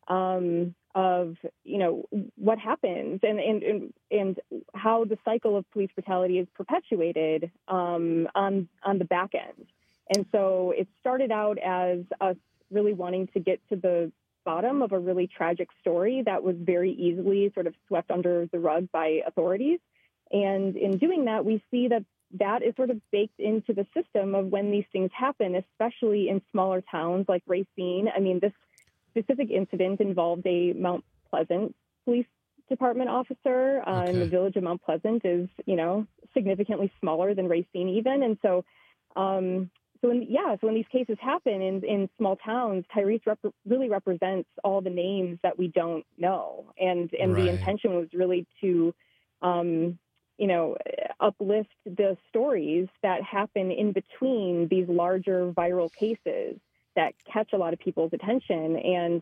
of what happens and how the cycle of police brutality is perpetuated on the back end. And so it started out as us really wanting to get to the bottom of a really tragic story that was very easily sort of swept under the rug by authorities. And in doing that, we see that is sort of baked into the system of when these things happen, especially in smaller towns like Racine. I mean, this specific incident involved a Mount Pleasant Police Department officer, and the village of Mount Pleasant is, significantly smaller than Racine even. And so, when these cases happen in small towns, Tyrese really represents all the names that we don't know. And the intention was really to, uplift the stories that happen in between these larger viral cases that catch a lot of people's attention. And,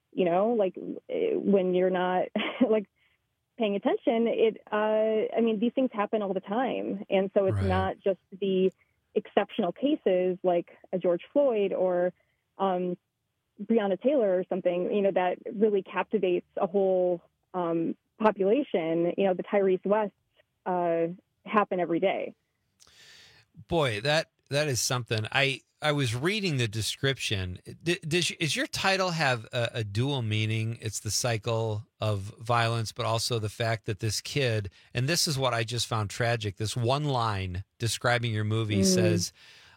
when you're not paying attention, these things happen all the time. And so it's not just the exceptional cases like a George Floyd or Breonna Taylor or something, that really captivates a whole population. The Tyrese Wests happen every day. Boy, that is something. I was reading the description. Does your title have a dual meaning? It's the cycle of violence, but also the fact that this kid, and this is what I just found tragic, this one line describing your movie says,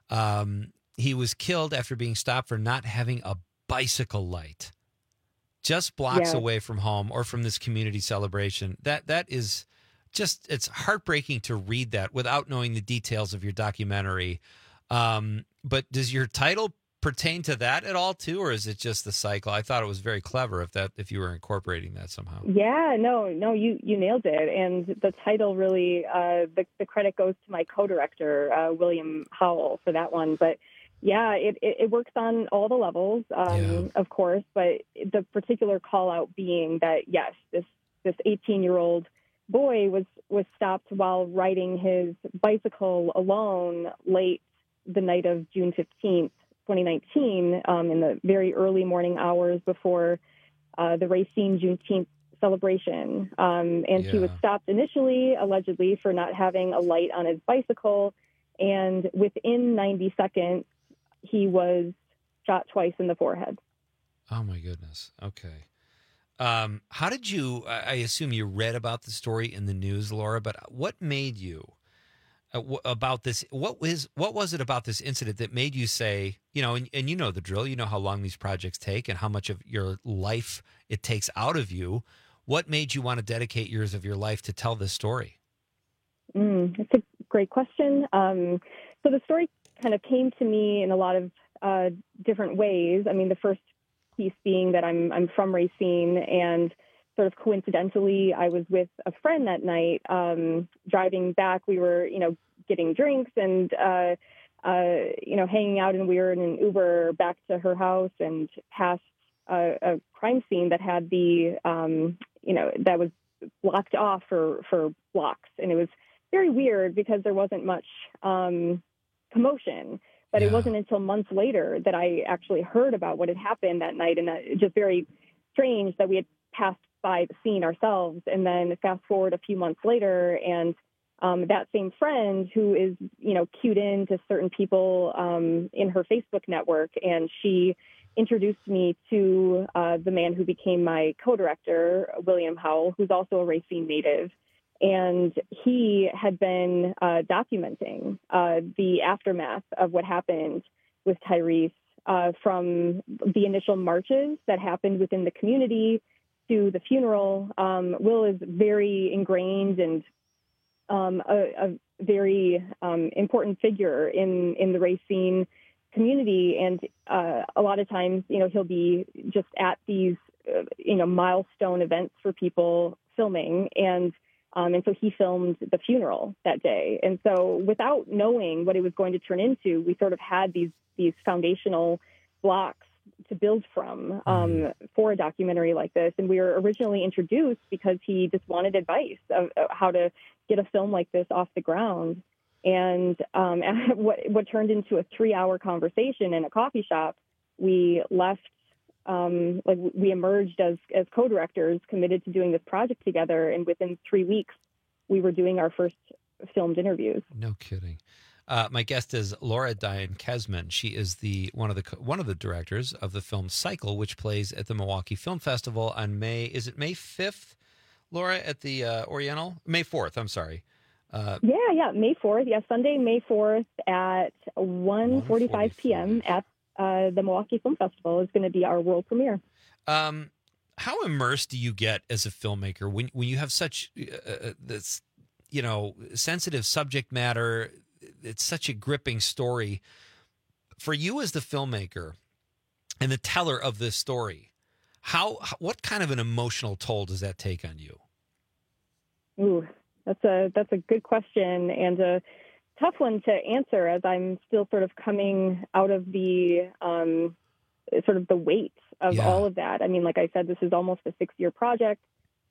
he was killed after being stopped for not having a bicycle light just blocks away from home or from this community celebration. That is just, it's heartbreaking to read that without knowing the details of your documentary. But does your title pertain to that at all too, or is it just the cycle? I thought it was very clever if you were incorporating that somehow. Yeah, no, you nailed it. And the title really, the credit goes to my co-director, William Howell, for that one. But yeah, it works on all the levels, of course, but the particular call out being that, yes, this 18-year-old boy was stopped while riding his bicycle alone late the night of June 15th, 2019, in the very early morning hours before the Racine Juneteenth celebration. And he was stopped initially, allegedly, for not having a light on his bicycle. And within 90 seconds, he was shot twice in the forehead. Oh, my goodness. Okay. How did you, I assume you read about the story in the news, Laura, but what made you about this? What was it about this incident that made you say, and you know the drill, you know how long these projects take and how much of your life it takes out of you. What made you want to dedicate years of your life to tell this story? That's a great question. So the story kind of came to me in a lot of different ways. I mean, the first piece being that I'm from Racine, and sort of coincidentally, I was with a friend that night. Driving back, we were, getting drinks and, hanging out, and we were in an Uber back to her house and passed a crime scene that had that was blocked off for blocks. And it was very weird because there wasn't much commotion. But it wasn't until months later that I actually heard about what had happened that night. And it's just very strange that we had passed by the scene ourselves. And then fast forward a few months later, and that same friend who is, cued in to certain people in her Facebook network, and she introduced me to the man who became my co-director, William Howell, who's also a Racine native. And he had been documenting the aftermath of what happened with Tyrese from the initial marches that happened within the community to the funeral. Will is very ingrained and a very important figure in the Racine community. And a lot of times, he'll be just at these, milestone events for people filming. And so he filmed the funeral that day. And so without knowing what it was going to turn into, we sort of had these foundational blocks to build from for a documentary like this. And we were originally introduced because he just wanted advice of how to get a film like this off the ground. And what turned into a 3-hour conversation in a coffee shop, we left, we emerged as co-directors committed to doing this project together. And within 3 weeks, we were doing our first filmed interviews. No kidding. My guest is Laura Diane Kesman. She is one of the directors of the film Cycle, which plays at the Milwaukee Film Festival on May 5th, Laura, at the Oriental? May 4th, I'm sorry. May 4th. Yeah, Sunday, May 4th at 1:45 p.m. at the Milwaukee Film Festival is going to be our world premiere. How immersed do you get as a filmmaker when you have such this, sensitive subject matter? It's such a gripping story for you as the filmmaker and the teller of this story. What kind of an emotional toll does that take on you? Ooh, that's a good question and a tough one to answer, as I'm still sort of coming out of the sort of the weight of all of that. I mean, like I said, this is almost a 6-year project.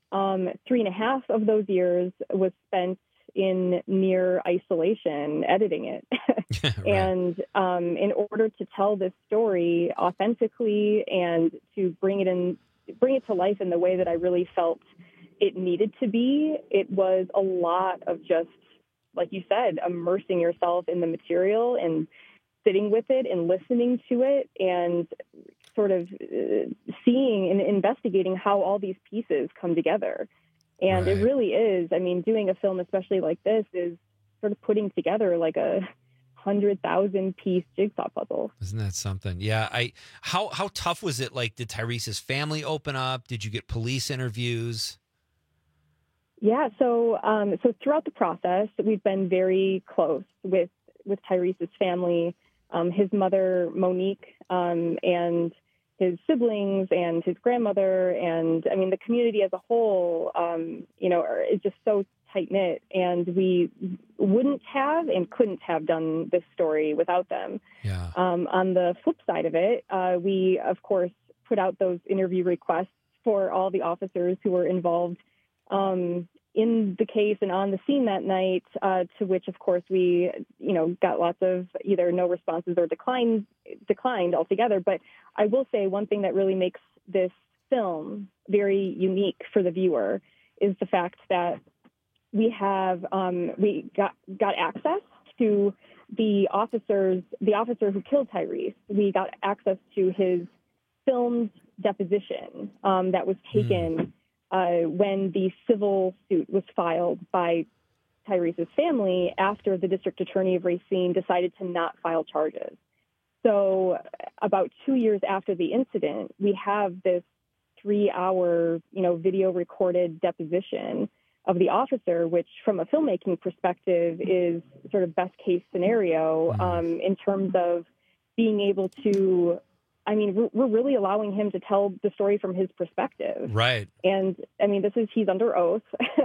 3.5 of those years was spent in near isolation, editing it. Right. And in order to tell this story authentically and to bring it to life in the way that I really felt it needed to be, it was a lot of just, like you said, immersing yourself in the material and sitting with it and listening to it and sort of seeing and investigating how all these pieces come together. And It really is. I mean, doing a film, especially like this, is sort of putting together like a 100,000 piece jigsaw puzzle. Isn't that something? Yeah. How tough was it? Like, did Tyrese's family open up? Did you get police interviews? Yeah. So throughout the process, we've been very close with Tyrese's family, his mother, Monique, and his siblings and his grandmother. And I mean, the community as a whole, is just so tight knit, and we wouldn't have and couldn't have done this story without them. Yeah. On the flip side of it, we of course put out those interview requests for all the officers who were involved in the case and on the scene that night, to which, of course, we, got lots of either no responses or declined altogether. But I will say one thing that really makes this film very unique for the viewer is the fact that we got access to the officer who killed Tyrese. We got access to his filmed deposition that was taken when the civil suit was filed by Tyrese's family after the district attorney of Racine decided to not file charges. So about 2 years after the incident, we have this 3-hour, video recorded deposition of the officer, which from a filmmaking perspective is sort of best case scenario in terms of being able to, I mean, we're really allowing him to tell the story from his perspective. Right. And I mean, he's under oath.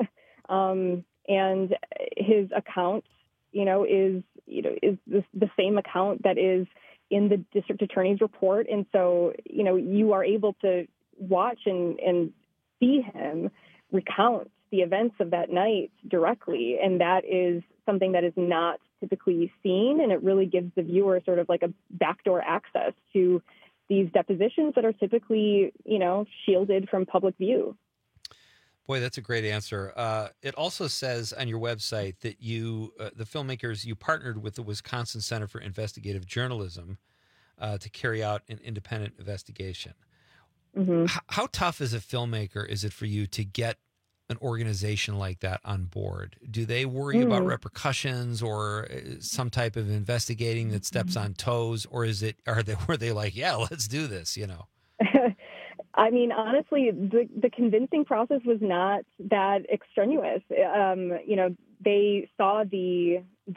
And his account, is the same account that is in the district attorney's report. And so, you are able to watch and see him recount the events of that night directly. And that is something that is not typically seen. And it really gives the viewer sort of like a backdoor access to these depositions that are typically, shielded from public view. Boy, that's a great answer. It also says on your website that the filmmakers, you partnered with the Wisconsin Center for Investigative Journalism to carry out an independent investigation. Mm-hmm. How tough as a filmmaker is it for you to get an organization like that on board? Do they worry about repercussions or some type of investigating that steps on toes, or were they like, yeah, let's do this, I mean, honestly, the convincing process was not that extraneous. They saw the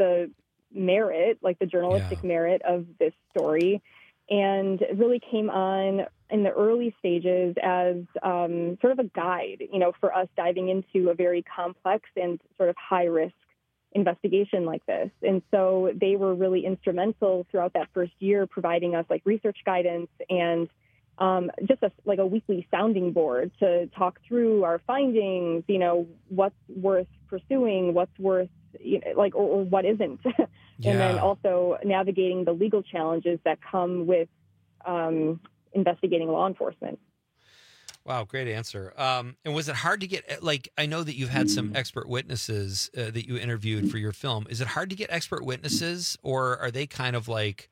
merit, like the journalistic merit of this story, and it really came on in the early stages as sort of a guide, for us diving into a very complex and sort of high risk investigation like this. And so they were really instrumental throughout that first year, providing us like research guidance and just a weekly sounding board to talk through our findings, what's worth pursuing, what's worth, or what isn't. And then also navigating the legal challenges that come with investigating law enforcement. Wow, great answer. And was it hard to get, I know that you've had some expert witnesses that you interviewed for your film. Is it hard to get expert witnesses, or are they kind of like,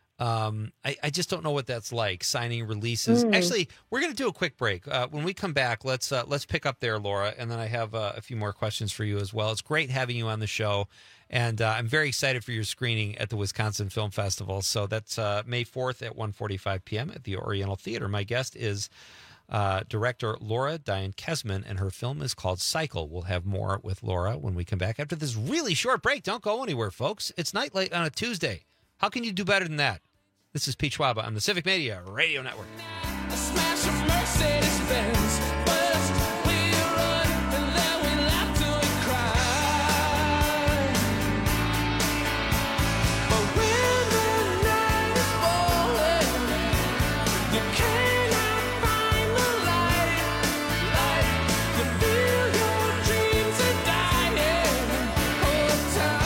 I just don't know what that's like, signing releases. Actually, we're going to do a quick break. When we come back, let's pick up there, Laura, and then I have a few more questions for you as well. It's great having you on the show, and I'm very excited for your screening at the Wisconsin Film Festival. So that's May 4th at 1:45 p.m. at the Oriental Theater. My guest is director Laura Diane Kesman, and her film is called Cycle. We'll have more with Laura when we come back after this really short break. Don't go anywhere, folks. It's Nightlight on a Tuesday. How can you do better than that? This is Pete Schwab on the Civic Media Radio Network. A smash of Mercedes-Benz. First we run, and then we laugh till we cry. But when the night is falling, you cannot find the light. You feel your dreams are dying. Hold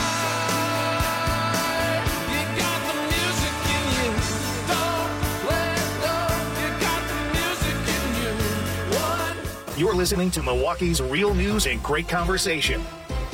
tight. You got the music in you. Don't let go. You got the music in you. You're listening to Milwaukee's Real News and Great Conversation.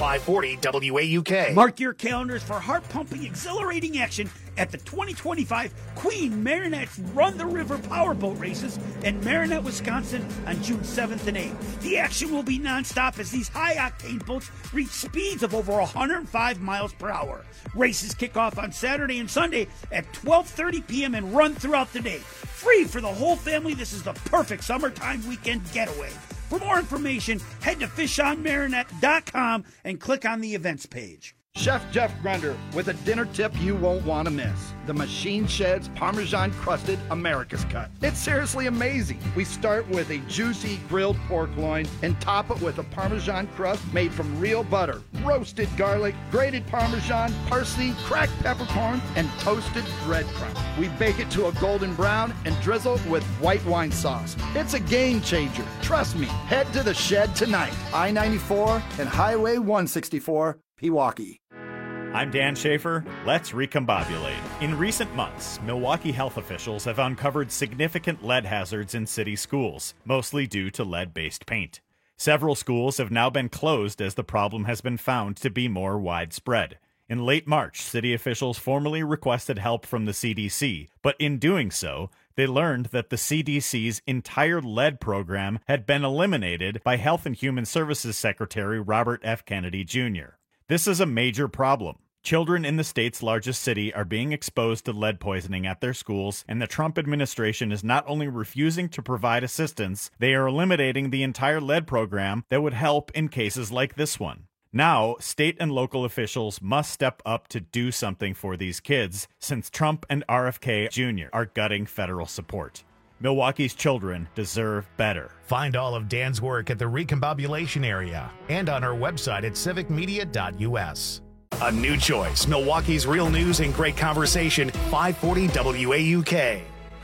540 WAUK. Mark your calendars for heart-pumping, exhilarating action at the 2025 Queen Marinette's Run the River Powerboat Races in Marinette, Wisconsin on June 7th and 8th. The action will be nonstop as these high-octane boats reach speeds of over 105 miles per hour. Races kick off on Saturday and Sunday at 12:30 p.m. and run throughout the day. Free for the whole family, this is the perfect summertime weekend getaway. For more information, head to fishonmarinette.com and click on the events page. Chef Jeff Grunder with a dinner tip you won't want to miss. The Machine Shed's Parmesan Crusted America's Cut. It's seriously amazing. We start with a juicy grilled pork loin and top it with a Parmesan crust made from real butter, roasted garlic, grated Parmesan, parsley, cracked peppercorn, and toasted breadcrumbs. We bake it to a golden brown and drizzle with white wine sauce. It's a game changer. Trust me. Head to the Shed tonight. I-94 and Highway 164, Pewaukee. I'm Dan Schaefer. Let's recombobulate. In recent months, Milwaukee health officials have uncovered significant lead hazards in city schools, mostly due to lead-based paint. Several schools have now been closed as the problem has been found to be more widespread. In late March, city officials formally requested help from the CDC, but in doing so, they learned that the CDC's entire lead program had been eliminated by Health and Human Services Secretary Robert F. Kennedy Jr. This is a major problem. Children in the state's largest city are being exposed to lead poisoning at their schools, and the Trump administration is not only refusing to provide assistance, they are eliminating the entire lead program that would help in cases like this one. Now, state and local officials must step up to do something for these kids, since Trump and RFK Jr. are gutting federal support. Milwaukee's children deserve better. Find all of Dan's work at the Recombobulation Area and on our website at civicmedia.us. A new choice, Milwaukee's Real News and Great Conversation, 540 WAUK.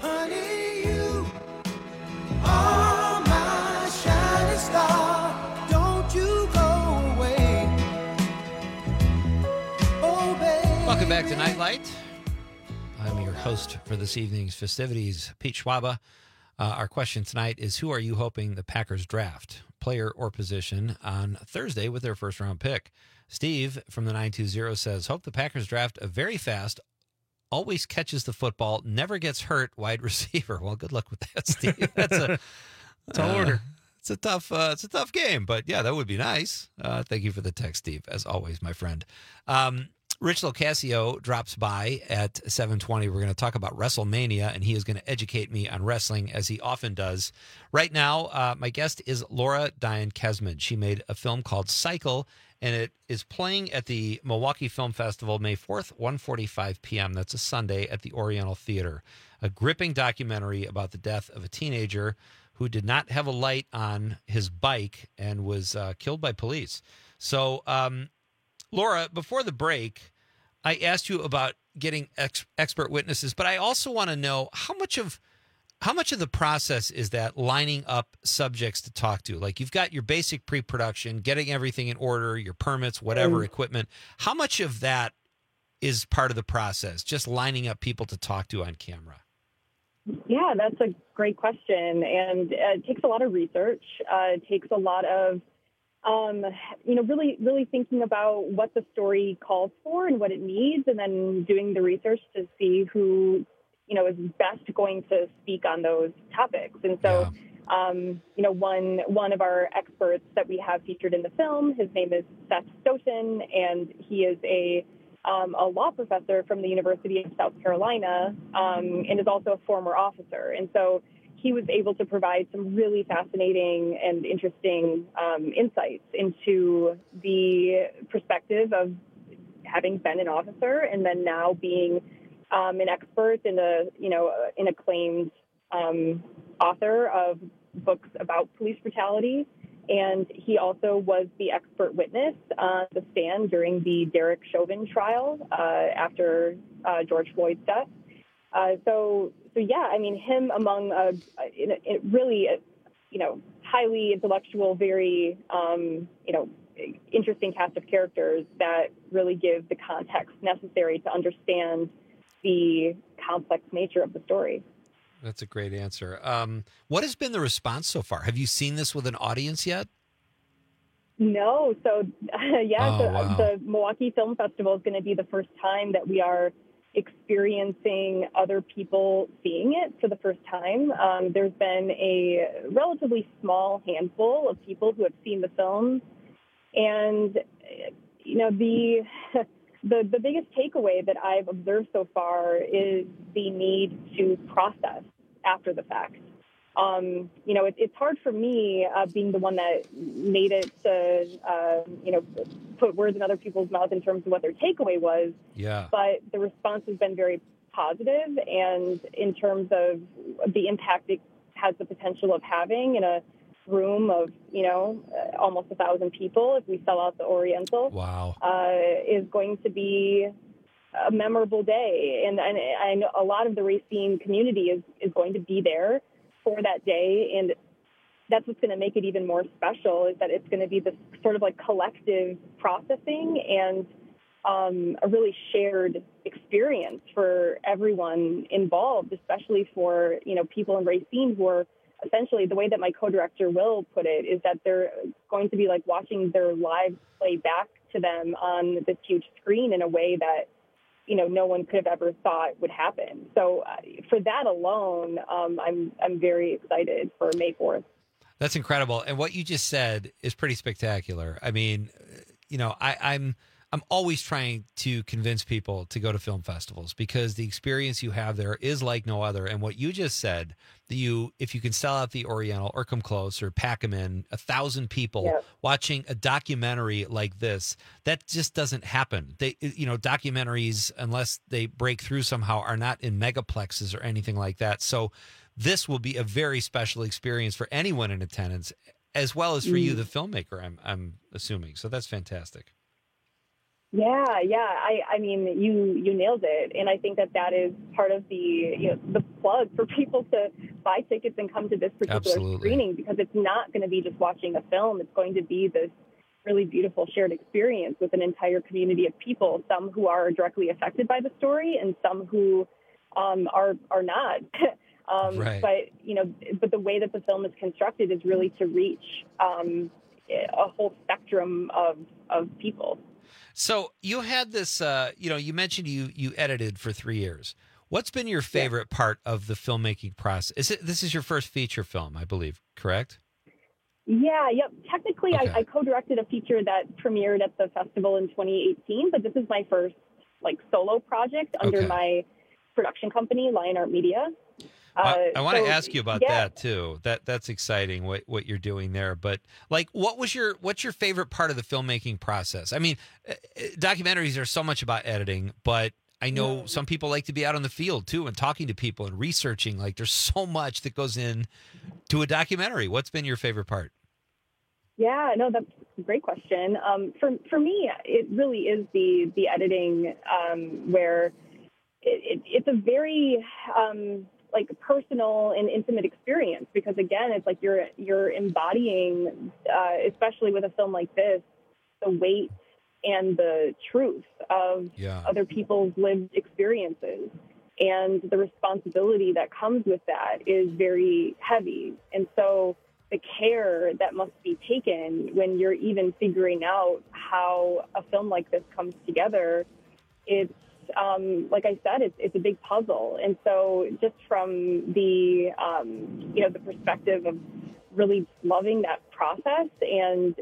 Honey, you are my shining star. Don't you go away. Oh, baby. Welcome back to Nightlight. I'm your host for this evening's festivities, Pete Schwaba. Our question tonight is, who are you hoping the Packers draft, player or position, on Thursday with their first-round pick? Steve from the 920 says, hope the Packers draft a very fast, always catches the football, never gets hurt wide receiver. Well, good luck with that, Steve. That's a tall order. It's a tough game, but yeah, that would be nice. Thank you for the text, Steve, as always, my friend. Rich Locascio drops by at 7:20. We're going to talk about WrestleMania, and he is going to educate me on wrestling, as he often does. Right now, my guest is Laura Diane Kesman. She made a film called Cycle, and it is playing at the Milwaukee Film Festival May 4th, 1:45 p.m. That's a Sunday at the Oriental Theater. A gripping documentary about the death of a teenager who did not have a light on his bike and was killed by police. So, Laura, before the break, I asked you about getting expert witnesses, but I also want to know how much of the process is that lining up subjects to talk to? Like, you've got your basic pre-production, getting everything in order, your permits, whatever equipment. How much of that is part of the process, just lining up people to talk to on camera? Yeah, that's a great question. And it takes a lot of research. It takes a lot of really thinking about what the story calls for and what it needs, and then doing the research to see who, is best going to speak on those topics. And so, one of our experts that we have featured in the film, his name is Seth Stoughton, and he is a law professor from the University of South Carolina, and is also a former officer. And so he was able to provide some really fascinating and interesting insights into the perspective of having been an officer and then now being an expert and an acclaimed author of books about police brutality. And he also was the expert witness on the stand during the Derek Chauvin trial after George Floyd's death. So yeah, I mean, him among really, highly intellectual, very, interesting cast of characters that really give the context necessary to understand the complex nature of the story. That's a great answer. What has been the response so far? Have you seen this with an audience yet? No. So, Wow. The Milwaukee Film Festival is going to be the first time that we are experiencing other people seeing it for the first time. There's been a relatively small handful of people who have seen the film. And, the biggest takeaway that I've observed so far is the need to process after the fact. It's hard for me, being the one that made it to, put words in other people's mouths in terms of what their takeaway was. Yeah. But the response has been very positive, and in terms of the impact it has the potential of having in a room of, almost 1,000 people, if we sell out the Oriental, wow, is going to be a memorable day. And I know a lot of the Racine community is going to be there for that day. And that's what's going to make it even more special, is that it's going to be this sort of like collective processing and a really shared experience for everyone involved, especially for, people in Racine who are essentially, the way that my co-director Will put it is that they're going to be like watching their lives play back to them on this huge screen in a way that, no one could have ever thought would happen. So for that alone, I'm very excited for May 4th. That's incredible. And what you just said is pretty spectacular. I mean, I'm always trying to convince people to go to film festivals because the experience you have there is like no other. And what you just said, that if you can sell out the Oriental or come close or pack them in, 1,000 people watching a documentary like this, that just doesn't happen. Documentaries, unless they break through somehow, are not in megaplexes or anything like that. So this will be a very special experience for anyone in attendance, as well as for you, the filmmaker, I'm assuming. So that's fantastic. Yeah. I mean, you nailed it. And I think that is part of the plug for people to buy tickets and come to this particular screening, because it's not going to be just watching a film. It's going to be this really beautiful shared experience with an entire community of people, some who are directly affected by the story and some who are not. Right. But the way that the film is constructed is really to reach a whole spectrum of people. So you had this, you mentioned you edited for 3 years. What's been your favorite part of the filmmaking process? This is your first feature film, I believe, correct? Yeah, yep. Technically, Okay. I co-directed a feature that premiered at the festival in 2018, but this is my first solo project under my production company, Lion Art Media. I want to ask you about that too. That's exciting what you're doing there. But what's your favorite part of the filmmaking process? I mean, documentaries are so much about editing, but I know some people like to be out on the field too and talking to people and researching. There's so much that goes in to a documentary. What's been your favorite part? Yeah, no, that's a great question. For me, it really is the editing, where it's a very personal and intimate experience, because again, it's like you're embodying, especially with a film like this, the weight and the truth of other people's lived experiences. And the responsibility that comes with that is very heavy. And so the care that must be taken when you're even figuring out how a film like this comes together, it's, like I said, it's a big puzzle. And so just from the, the perspective of really loving that process and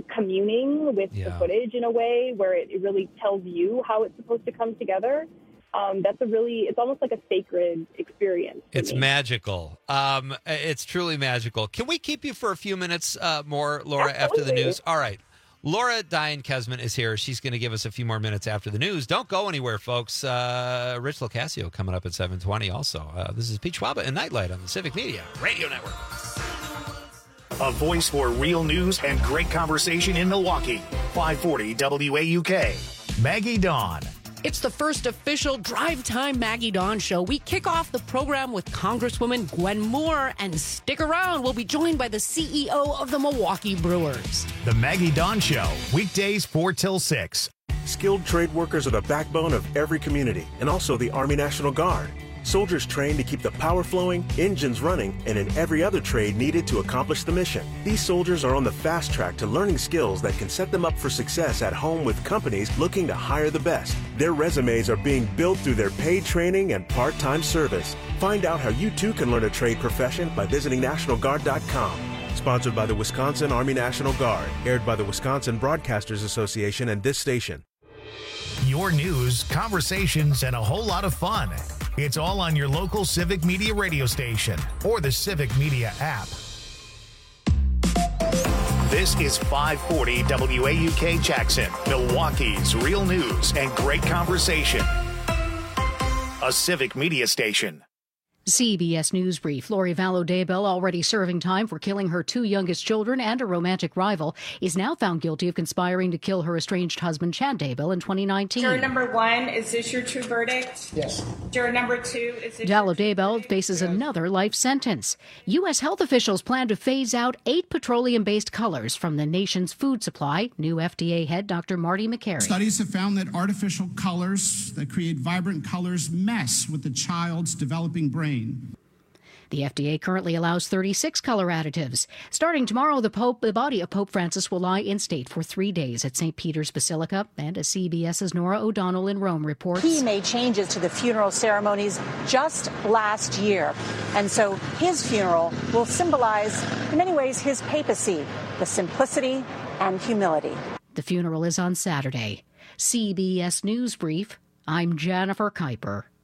communing with the footage in a way where it really tells you how it's supposed to come together, it's almost like a sacred experience. It's magical. It's truly magical. Can we keep you for a few minutes more, Laura, after the news? All right. Laura Diane Kesman is here. She's going to give us a few more minutes after the news. Don't go anywhere, folks. Rich LoCascio coming up at 7:20 also. This is Pete Schwaba and Nightlight on the Civic Media Radio Network. A voice for real news and great conversation in Milwaukee. 540 WAUK. Maggie Dawn. It's the first official Drive Time Maggie Dawn show. We kick off the program with Congresswoman Gwen Moore, and stick around. We'll be joined by the CEO of the Milwaukee Brewers. The Maggie Dawn Show, weekdays 4 till 6. Skilled trade workers are the backbone of every community, and also the Army National Guard. Soldiers trained to keep the power flowing, engines running, and in every other trade needed to accomplish the mission. These soldiers are on the fast track to learning skills that can set them up for success at home with companies looking to hire the best. Their resumes are being built through their paid training and part-time service. Find out how you too can learn a trade profession by visiting NationalGuard.com. Sponsored by the Wisconsin Army National Guard. Aired by the Wisconsin Broadcasters Association and this station. Your news, conversations, and a whole lot of fun. It's all on your local Civic Media radio station or the Civic Media app. This is 540 WAUK Jackson, Milwaukee's real news and great conversation. A Civic Media station. CBS News Brief. Lori Vallow Daybell, already serving time for killing her 2 youngest children and a romantic rival, is now found guilty of conspiring to kill her estranged husband, Chad Daybell, in 2019. Juror number 1, is this your true verdict? Yes. Juror number 2, is this Vallow Daybell faces another life sentence. U.S. health officials plan to phase out 8 petroleum-based colors from the nation's food supply. New FDA head Dr. Marty McCary. Studies have found that artificial colors that create vibrant colors mess with the child's developing brain. The FDA currently allows 36 color additives. Starting tomorrow, the body of Pope Francis will lie in state for 3 days at St. Peter's Basilica. And as CBS's Nora O'Donnell in Rome reports, he made changes to the funeral ceremonies just last year. And so his funeral will symbolize, in many ways, his papacy, the simplicity and humility. The funeral is on Saturday. CBS News Brief, I'm Jennifer Kuiper.